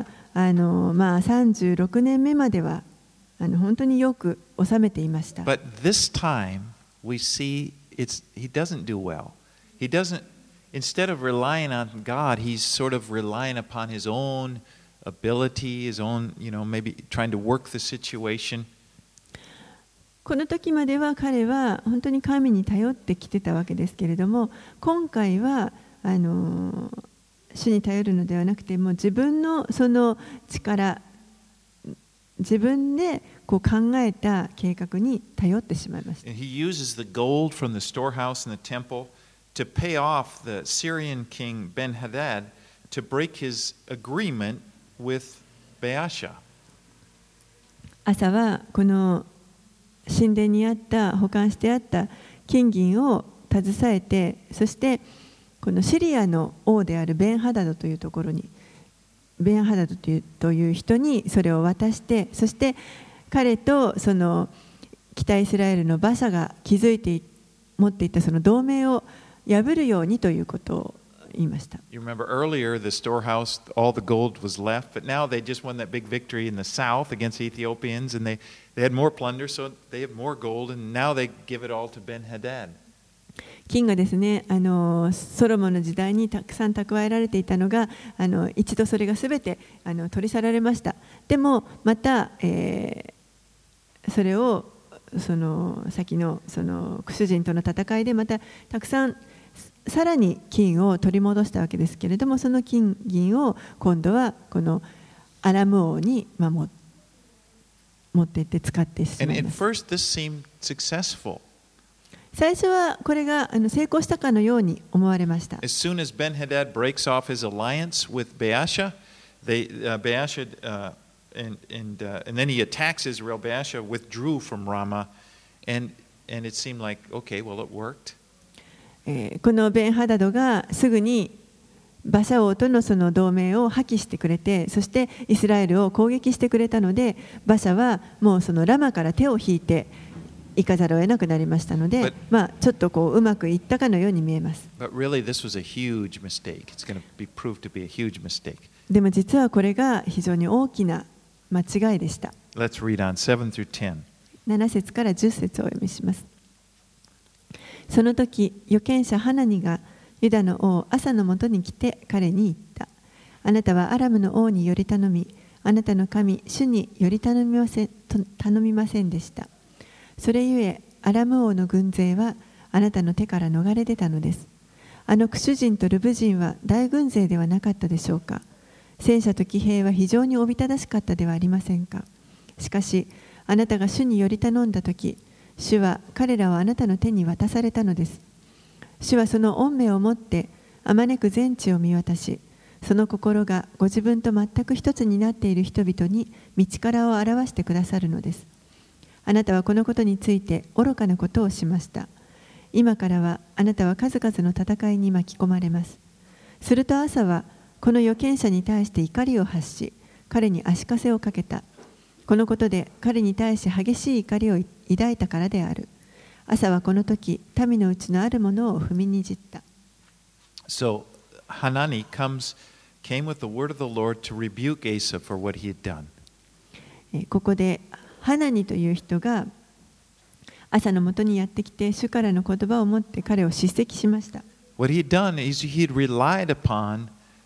B: 36年目までは本当によく治めていました。
A: But this time we see he doesn't do well. He doesn't, instead of relying on God, he's sort of relying upon his own ability, his own, maybe trying to work the situation.
B: この時までは彼は本当に神に頼ってきてたわけですけれども、今回は主に頼るのではなくて、もう自分のその力、自分で考えた計画に頼ってしまいました。
A: And he uses the gold from the storehouse in the temple to pay off the Syrian king Ben-Hadad to break his agreement with Baasha.
B: 朝はこの神殿にあった保管してあった金銀を携えて、そしてこのシリアの王であるベンハダドというところに、ベンハダドという人にそれを渡して、そして彼とその北イスラエルのバシャが築いて持っていたその同盟を破るようにということを言いました。
A: You remember earlier the storehouse, all the gold was left, but now they just won that big victory in the south against the Ethiopians, and they had more plunder, so they have more gold, and now they give it all to Ben-Hadad.
B: 金がですね、ソロモンの時代にたくさん蓄えられていたのが一度それがすべて取り去られました。でもまた、それをその先のそのクシュ人との戦いでまたたくさんさらに金を取り戻したわけですけれども、その金銀を今度はこのアラム王に持っていって使ってしまいます。最初はこれが成功したかのように思われました。
A: As soon as Ben-Hadad breaks off his alliance with Baasha, Baasha and then he attacks Israel. Baasha withdrew from Ramah, and it seemed like, okay, well, it worked.
B: このベンハダドがすぐにバシャ王とのその同盟を破棄してくれて、そしてイスラエルを攻撃してくれたので、バシャはもうそのラマから手を引いて行かざるを得なくなりましたので、ちょっとうまくいったかのように見えます。
A: But really, this was a huge mistake. It's going to be proved to be a huge mistake.
B: でも実はこれが非常に大きな間違いでした。
A: Let's read on 7 through 10.
B: 7節から10節をお読みします。その時、預言者ハナニがユダの王アサのもとに来て彼に言った。あなたはアラムの王により頼み、あなたの神主により頼みませんでした。それゆえアラム王の軍勢はあなたの手から逃れ出たのです。あのクシュ人とルブ人は大軍勢ではなかったでしょうか。戦車と騎兵は非常におびただしかったではありませんか。しかしあなたが主により頼んだとき、主は彼らをあなたの手に渡されたのです。主はその御目をもってあまねく全地を見渡し、その心がご自分と全く一つになっている人々に道からを表してくださるのです。あなたはこのことについて愚かなことをしました。今からはあなたは数々の戦いに巻き込まれます。すると朝はこの預言者に対して怒りを発し、彼に足かせをかけた。このことで彼に対し激しい怒りを抱いたからである。朝はこの時、民のうちのあるものを踏みにじった。
A: So Hanani came with the word of the Lord to rebuke Asa for what he had done.
B: ここでハナニという人が朝のもとにやってきて、主からの言葉を持って彼を叱責しました。
A: What he had done is he had relied upon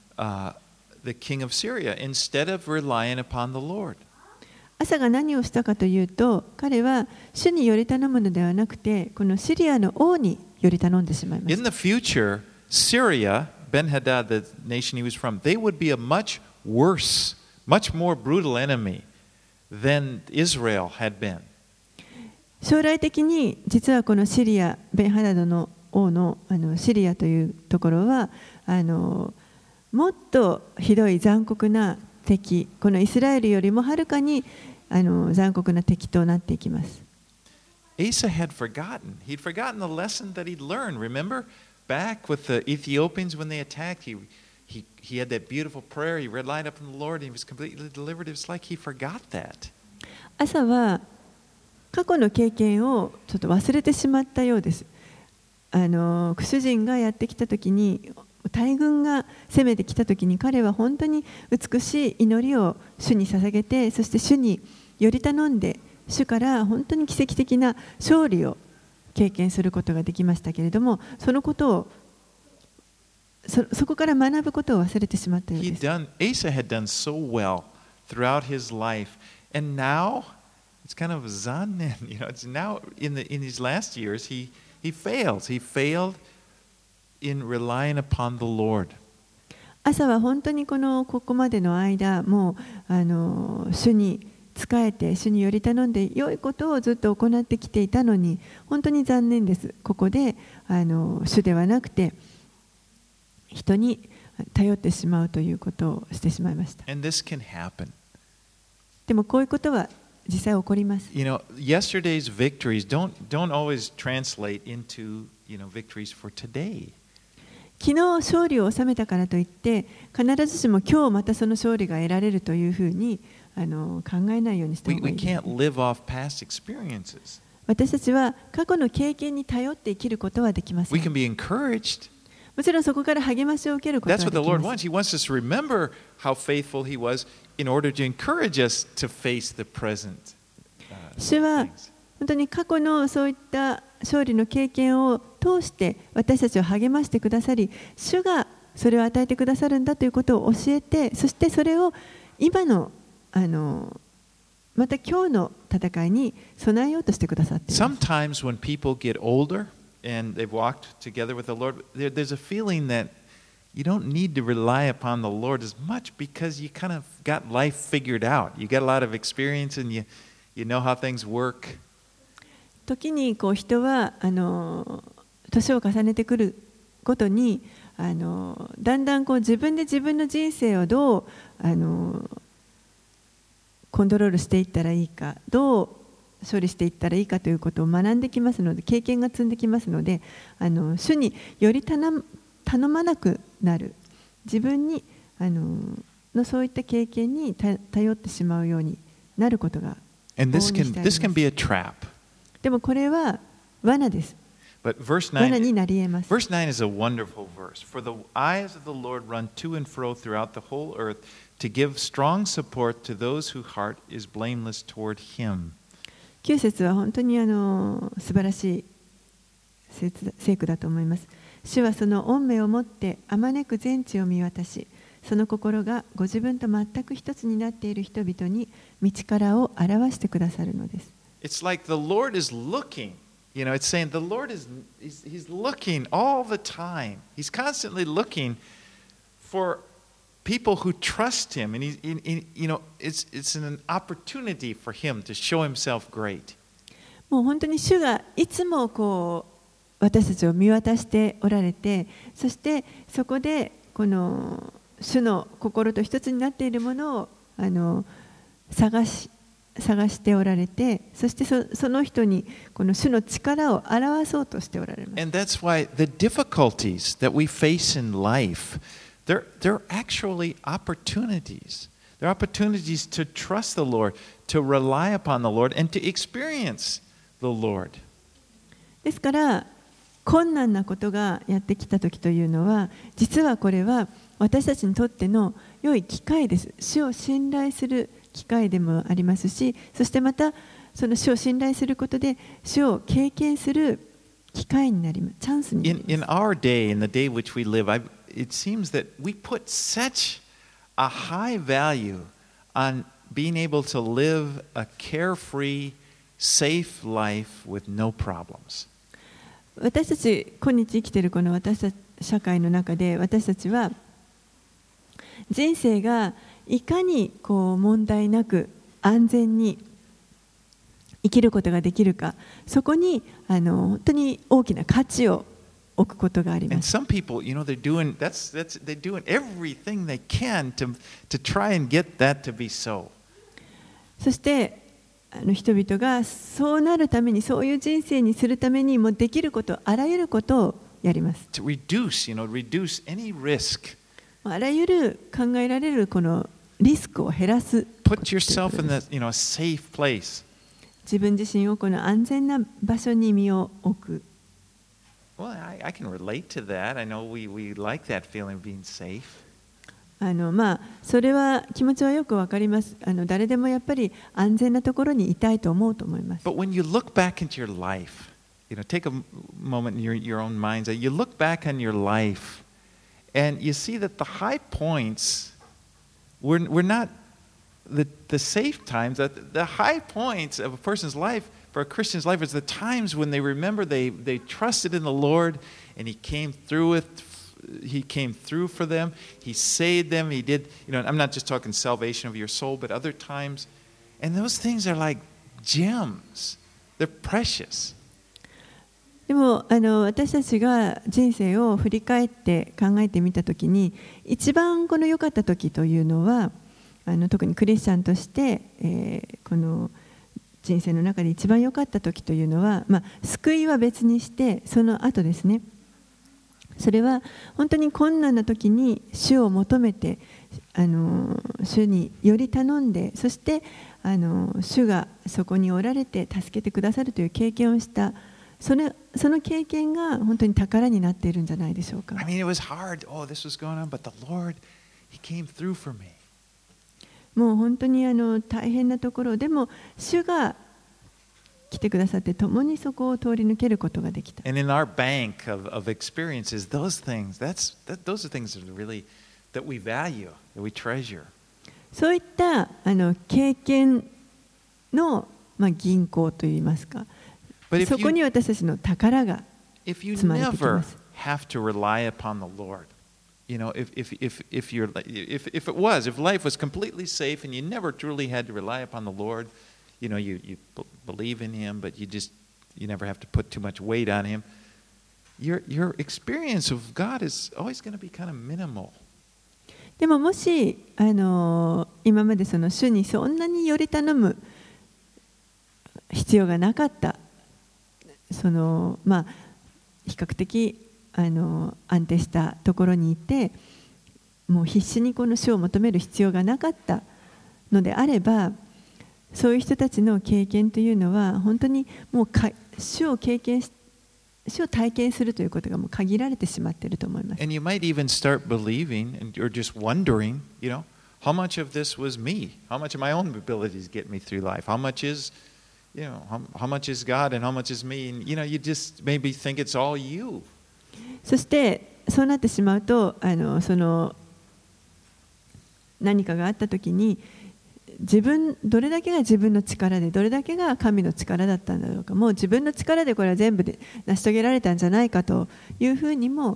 A: the king of Syria instead of relying upon the Lord.
B: 朝が何をしたかというと、彼は主により頼むのではなくて、このシリアの王により頼んでしまいました。
A: In the future, Syria, Ben-Hadad, the nation he was from, they would be a much worse, much more brutal enemy than Israel had been.
B: 将来的に実はこのシリア、ベンハダドの王の、シリアというところはもっとひどい残酷な敵、このイスラエルよりもはるかに残酷な敵となっていきます。
A: Asa had forgotten. He'd forgotten the lesson that he'd learned. Remember back with the Ethiopians when they attacked, he had that beautiful prayer. He relied upon the Lord and he was completely delivered. It was like he forgot that.
B: 朝は過去の経験をちょっと忘れてしまったようです。クシュ人がやってきたときに、大軍が攻めてきたときに、彼は本当に美しい祈りを主に捧げて、そして主により頼んで、主から本当に奇跡的な勝利を経験することができましたけれども、そのことをそこから学ぶことを忘れてしまったようです。
A: Asa had done so well throughout his life, and now it's kind of zannen. It's now in his last years he fails. He failed in relying upon the Lord.
B: 朝は本当にここまでの間、もう主に仕えて、主により頼んで良いことをずっと行ってきていたのに、本当に残念です。ここで主ではなくて人に頼ってしまうということをしてしまいました。
A: And this can happen.
B: でもこういうことは実際起こります。
A: Yesterday's victories don't always translate into, victories for today.
B: 昨日勝利を収めたからといって、必ずしも今日またその勝利が得られるというふうに考えないようにした方がいいです。
A: We can't live off past experiences.
B: 私たちは過去の経験に頼って生きることはできません。
A: We can be encouraged.
B: もちろんそこから励ましを受けることはでき
A: That's
B: ます。
A: what the Lord wants. He wants us to remember how faithful He was in order to encourage us to face the present.
B: 主は本当に過去のそういった勝利の経験を通して私たちを励ましてくださり、主がそれを与えてくださるんだということを教えて、そしてそれを今のまた今日の戦いに備えようとしてくださっています。
A: Sometimes when people get older and they've walked together with the Lord, there's a feeling that you don't need to rely upon the Lord as much because you kind of got life figured out. You got a lot of experience and you know how things work.
B: 時に人は年を重ねてくるごとにだんだん自分で自分の人生をどうコントロールしていったらいいか、どう処理していったらいいかということを学んできますので、経験が積んできますので、主により頼まなくなる、自分にのそういった経験に頼ってしまうようになることが往々にしてあります。
A: This can be a trap.
B: でもこれは罠です。
A: But verse
B: 罠
A: 9,
B: になり得ます。
A: verse 9 is a wonderful verse. For the eyes of the Lord run to and fro throughout the whole earth to give strong support to those whose heart is blameless toward Him.
B: 9節は本当に素晴らしい聖句だと思います。主はその御目を持ってあまねく全地を見渡し、その心がご自分と全く一つになっている人々に道からを表してくださるのです。
A: It's like the Lord is looking. It's saying the Lord He's looking all the time. He's constantly looking for people who trust Him, and it's an opportunity for Him to show Himself great.
B: もう本当に主がいつも私たちを見渡しておられて、そしてそこでこの主の心と一つになっているものを探しておられて、そしてその人にこの主の力を表そうとしておられます。
A: And that's why the difficulties that we face in life, they're actually opportunities. They're opportunities to trust the Lord, to rely upon the Lord, and to experience the Lord.
B: ですから困難なことがやってきたときというのは、実はこれは私たちにとっての良い機会です。主を信頼する機会でもありますし、そしてまたその主を信頼することで主を経験する機会になります。チャンスになります。
A: In our day, in the day which we live, it seems that we put such a high value on being able to live a carefree, safe life with no problems.
B: 私たち今日生きているこの私たち社会の中で、私たちは人生がいかに問題なく安全に生きることができるか、そこに本当に大きな価値を置くことがありま
A: And
B: す。
A: some people, they're doing they're doing everything they can to try and get that to be so.
B: そして人々がそうなるために、そういう人生にするためにもうできること、あらゆることをやります。
A: To reduce any risk.
B: あらゆる考えられるこのリスクを減らす。
A: Put yourself in a safe place.
B: 自分自身をこの安全な場所に身を置く。
A: Well, I can relate to that. I know we like that feeling of being safe.
B: それは気持ちはよくわかります。誰でもやっぱり安全なところにいたいと思うと思います。
A: But when you look back into your life, take a moment in your own minds. You look back on your life, and you see that the high points were not the safe times. That the high points of a person's life, for a Christian's life, is the times when they remember they trusted in the Lord, and He came through it. He came through for them. He saved them. He did. I'm not just talking salvation of your soul, but other times, and those things are like gems. They're precious.
B: でも私たちが人生を振り返って考えてみたときに、一番この良かった時というのは、特にクリスチャンとして、この人生の中で一番良かった時というのは、救いは別にしてその後ですね。それは本当に困難な時に主を求めて、主により頼んで、そして主がそこにおられて助けてくださるという経験をした。その経験が本当に宝になっているんじゃないでしょうか。
A: I mean, it was hard. Oh, this was going on, but the Lord, He came through for me.
B: もう本当に大変なところでも主が来てくださって共にそこを通り抜けることができた。
A: And in our bank of experiences, those are things that really that we value, that we treasure.
B: そういった経験の銀行といいますか。そこに私たちの宝が積まれてきます。
A: If you never have to rely upon the Lord, if life was completely safe and you never truly had to rely upon the Lord, you believe in Him, but you never have to put too much weight on Him. Your experience of God is always going to be kind of minimal.
B: でももし今までその主にそんなにより頼む必要がなかった。比較的安定したところにいて、もう必死にこの主を求める必要がなかったのであれば、そういう人たちの経験というのは本当にもう主を体験するということがもう限られてしまっていると思います。
A: And you might even start believing or just wondering, how much of this was me? How much of my own abilities get me through life? How much is how much is God and how much is me? And you just maybe think it's all you.
B: そしてそうなってしまうと、その何かがあったときに、どれだけが自分の力で、どれだけが神の力だったんだろうか、もう自分の力でこれは全部で成し遂げられたんじゃないかというふうにも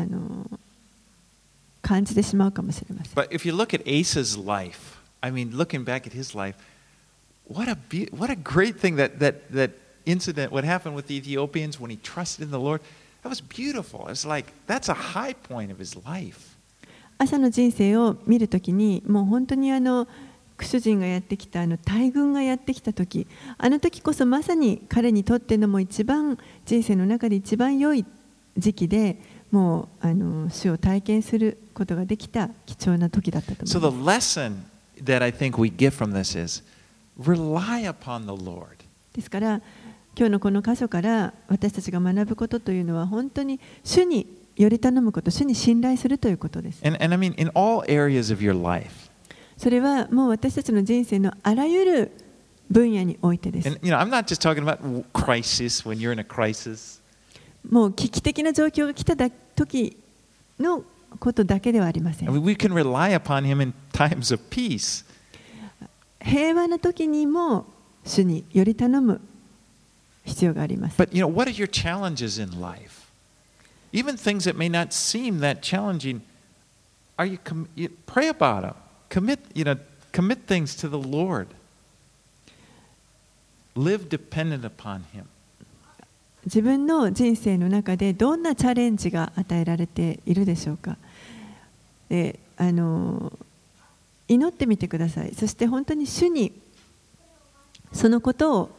B: 感じてしまうかもしれません。
A: But if you look at Asa's life, looking back at his life, what a great thing that incident, what happened with the Ethiopians when he trusted in the Lord, that was beautiful. It's like, that's a high point of his life.
B: 朝の人生を見るときに、もう本当にクシュ人がやってきた、大軍がやってきたとき、時こそまさに彼にとってのも一番、人生の中で一番良い時期で、もう主を体験することができた貴重な時だったと思います。
A: So the lesson that I think we get from this is, rely upon the Lord.
B: ですから今日のこの箇所から私たちが学ぶことというのは本当に主により頼むこと、主に信頼するということです。
A: And in all areas of your life.
B: それはもう私たちの人生のあらゆる分野においてです。
A: And I'm not just talking about crisis when you're in a crisis.
B: もう危機的な状況が来た時のことだけではありません。
A: We can rely upon Him in times of peace.
B: 平和な時にも主により頼む必要があります。
A: But what are your challenges in life? Even things that may not seem that challenging, you pray about them. Commit things to the Lord. live dependent upon Him.
B: 自分の人生の中でどんなチャレンジが与えられているでしょうか。で祈ってみてください。そして本当に主にそのことを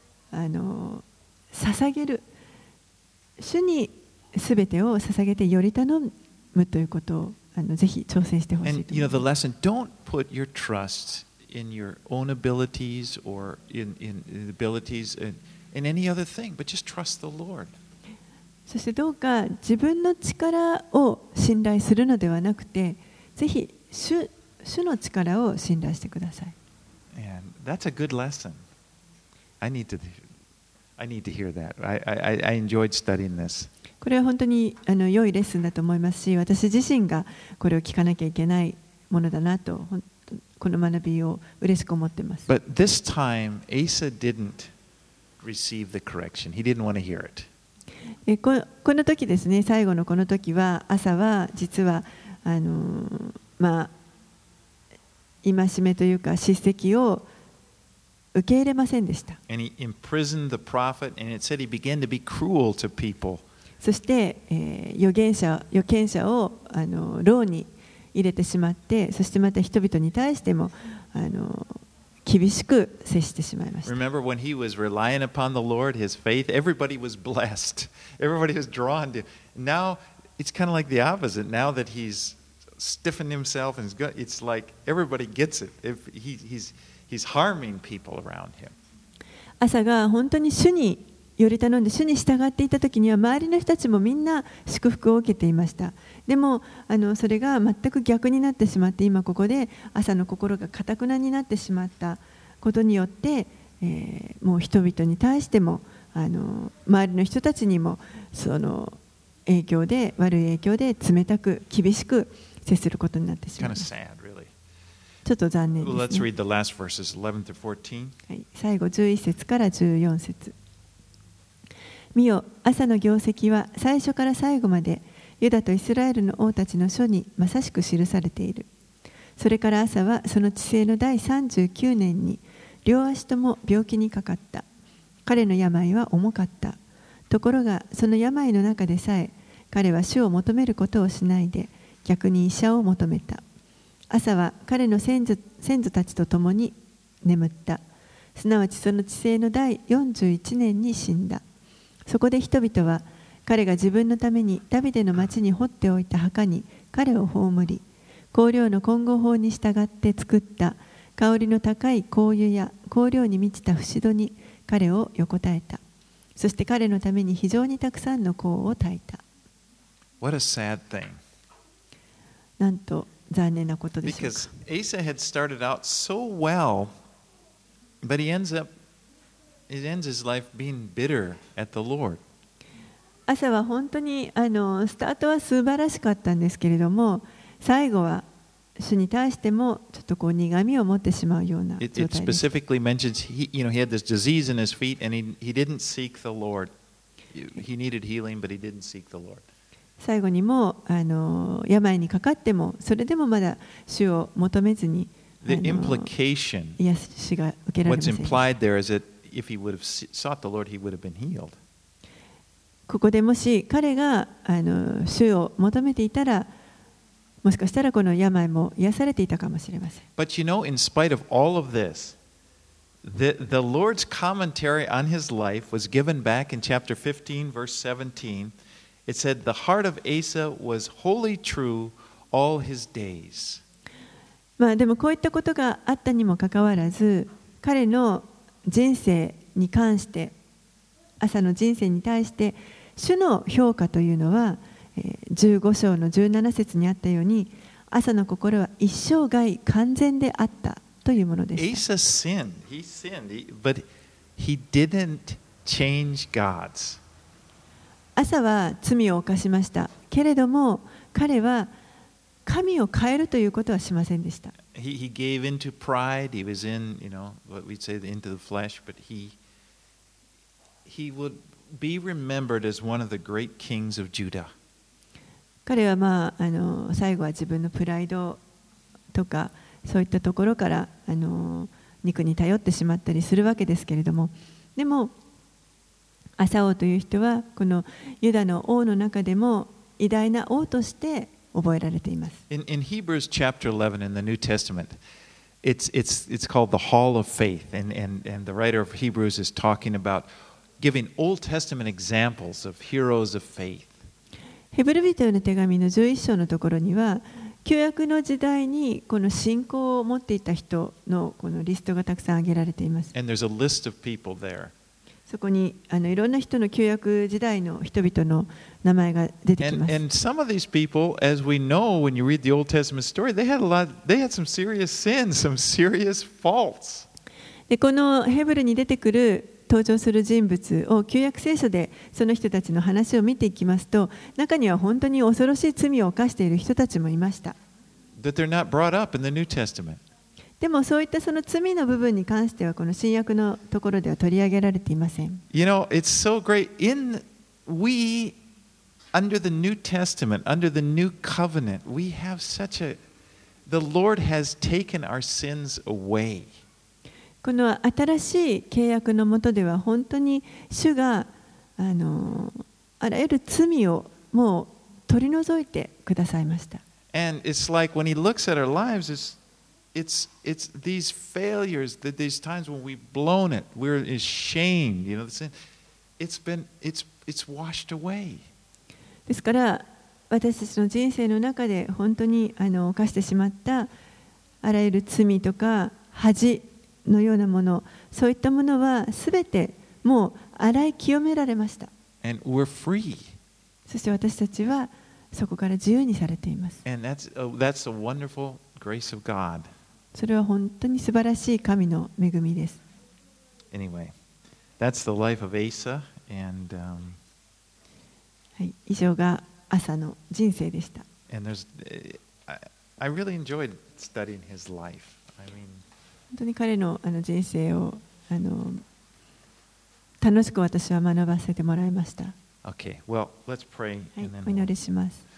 B: 捧げる。主にすべてを捧げてより頼むということをぜひ挑戦してほしい
A: And
B: と
A: you
B: 思
A: know
B: います。
A: the lesson, don't put your trust in your own abilities or in abilities in any other thing, but just trust the Lord.
B: そしてどうか自分の力を信頼するのではなくて、ぜひ主の力を信頼してください。
A: And that's a good lesson. I need to hear that. I enjoyed studying this.
B: これは本当に良いレッスンだと思いますし、私自身がこれを聞かなきゃいけないものだなと、この学びを嬉しく思っています。
A: But this time, Asa didn't receive the correction. He didn't want to hear it.
B: この時ですね、最後のこの時は、朝は実は戒めというか叱責を受け入れませんでした。
A: And he imprisoned the prophet, and it said he began to be cruel to people.
B: そして、預言者を牢に入れてしまって、そしてまた人々に対しても厳しく接してしまいました。
A: Remember when he was relying upon the Lord, his faith, everybody was blessed. Everybody was drawn to. Now it's kind of like the opposite. Now that he's stiffened himself, and it's like everybody gets it. If he's harming people around him.
B: 朝が本当に主により頼んで主に従っていた時には、周りの人たちもみんな祝福を受けていました。でもそれが全く逆になってしまって、今ここで朝の心が堅くなになってしまったことによって、もう人々に対しても周りの人たちにもその悪い影響で冷たく厳しく接することになってしまいました。ちょっと残念ですね。
A: Let's read the last verses, 11 to 14.
B: はい、最後11節から14節。見よ、朝の業績は最初から最後までユダとイスラエルの王たちの書にまさしく記されている。それから朝はその治世の第39年に両足とも病気にかかった。彼の病は重かった。ところがその病の中でさえ彼は主を求めることをしないで逆に医者を求めた。朝は彼の先祖たちと共に眠った。すなわちその治世の第41年に死んだ。そこで人々は彼が自分のためにダビデの町に掘っておいた墓に彼を葬り、香料の金剛法に従って作った香りの高い香油や香料に満ちた節戸に彼を横たえた。そして彼のために非常にたくさんの香を焚いた。
A: What a sad thing.
B: なんと残念なことでしょうか。
A: Because Asa had started out so well, but he ends his life being bitter at the Lord.
B: 朝は本当にスタートは素晴らしかったんですけれども、最後は主に対してもちょっとこう苦みを持ってしまうような状
A: It
B: 態です。
A: specifically mentions he had this disease in his feet, and he didn't seek the Lord. He needed healing, but he didn't seek the Lord.
B: 最後にも病にかかってもそれでもまだ主を求めずに
A: The implication,
B: 癒しが受けられま
A: what's
B: せん。
A: implied there is that if he would have sought the Lord, he would have been healed.
B: ここでもし彼が主を求めていたら、もしかしたらこの病も癒されていたかもしれません。
A: But you know, in spite of all of this, the Lord's commentary on his life was given back in chapter 15, verse 17. It said, "The heart of Asa was wholly true all his days."
B: でもこういったことがあったにもかかわらず、彼の人生に関して、朝の人生に対して主の評価というのは、15章の17節にあったように、朝の心は一生涯完全であったというものでした。
A: Asa sinned. He sinned, but he didn't change God's.
B: 朝は罪を犯しました。けれども、彼は神を変えるということはしませんでした。
A: He gave into pride. He was in, what we'd say into the flesh, but he would be remembered as one of the great kings of Judah.
B: 彼は最後は自分のプライドとかそういったところから肉に頼ってしまったりするわけですけれども、でもアサ王という人はこのユダの王の中でも偉大な王として覚えられています。
A: In Hebrews chapter 11 in the New Testament, it's called the Hall of Faith, and the writer of Hebrews is talking about giving Old Testament examples of heroes of faith.
B: ヘブル人への手紙の11章のところには、旧約の時代にこの信仰を持っていた人のこのリストがたくさん挙げられています。
A: And there's a list of people there.
B: そこにいろんな人の旧約時代の人々の名前が出てきます。
A: And some of these people, as we know when you read the Old Testament story, they had some serious sins, some serious faults.
B: でこのヘブルに出てくる登場する人物を旧約聖書でその人たちの話を見ていきますと、中には本当に恐ろしい罪を犯している人たちもいました。
A: That they're not brought up in the New Testament.
B: でもそういったその罪の部分に関してはこの新約のところでは取り上げられていません。
A: You know, it's so great. We, under the New Testament, under the New Covenant, we have the Lord has taken our sins away.
B: この新しい契約の下では本当に主があらゆる罪をもう取り除いてくださいました。
A: And it's like when He looks at our lives, it's these failures, these times when we've blown it, we're ashamed, you know, it's washed away.
B: ですから私たちの人生の中で本当に犯してしまったあらゆる罪とか恥のようなもの、そういったものはすべてもう洗い清められました。
A: And we're free.
B: そして私たちはそこから自由にされています。
A: And that's a wonderful grace of God.
B: それは本当に素晴らしい神の恵みです。
A: Anyway, that's the life of Asa, and
B: はい、以上が朝の人生でした。
A: and I really enjoyed studying his life. I mean,
B: 本当に彼の人生を楽しく私は学ばせてもらいました。
A: okay, well, let's pray,
B: はい、
A: and then
B: お祈りします。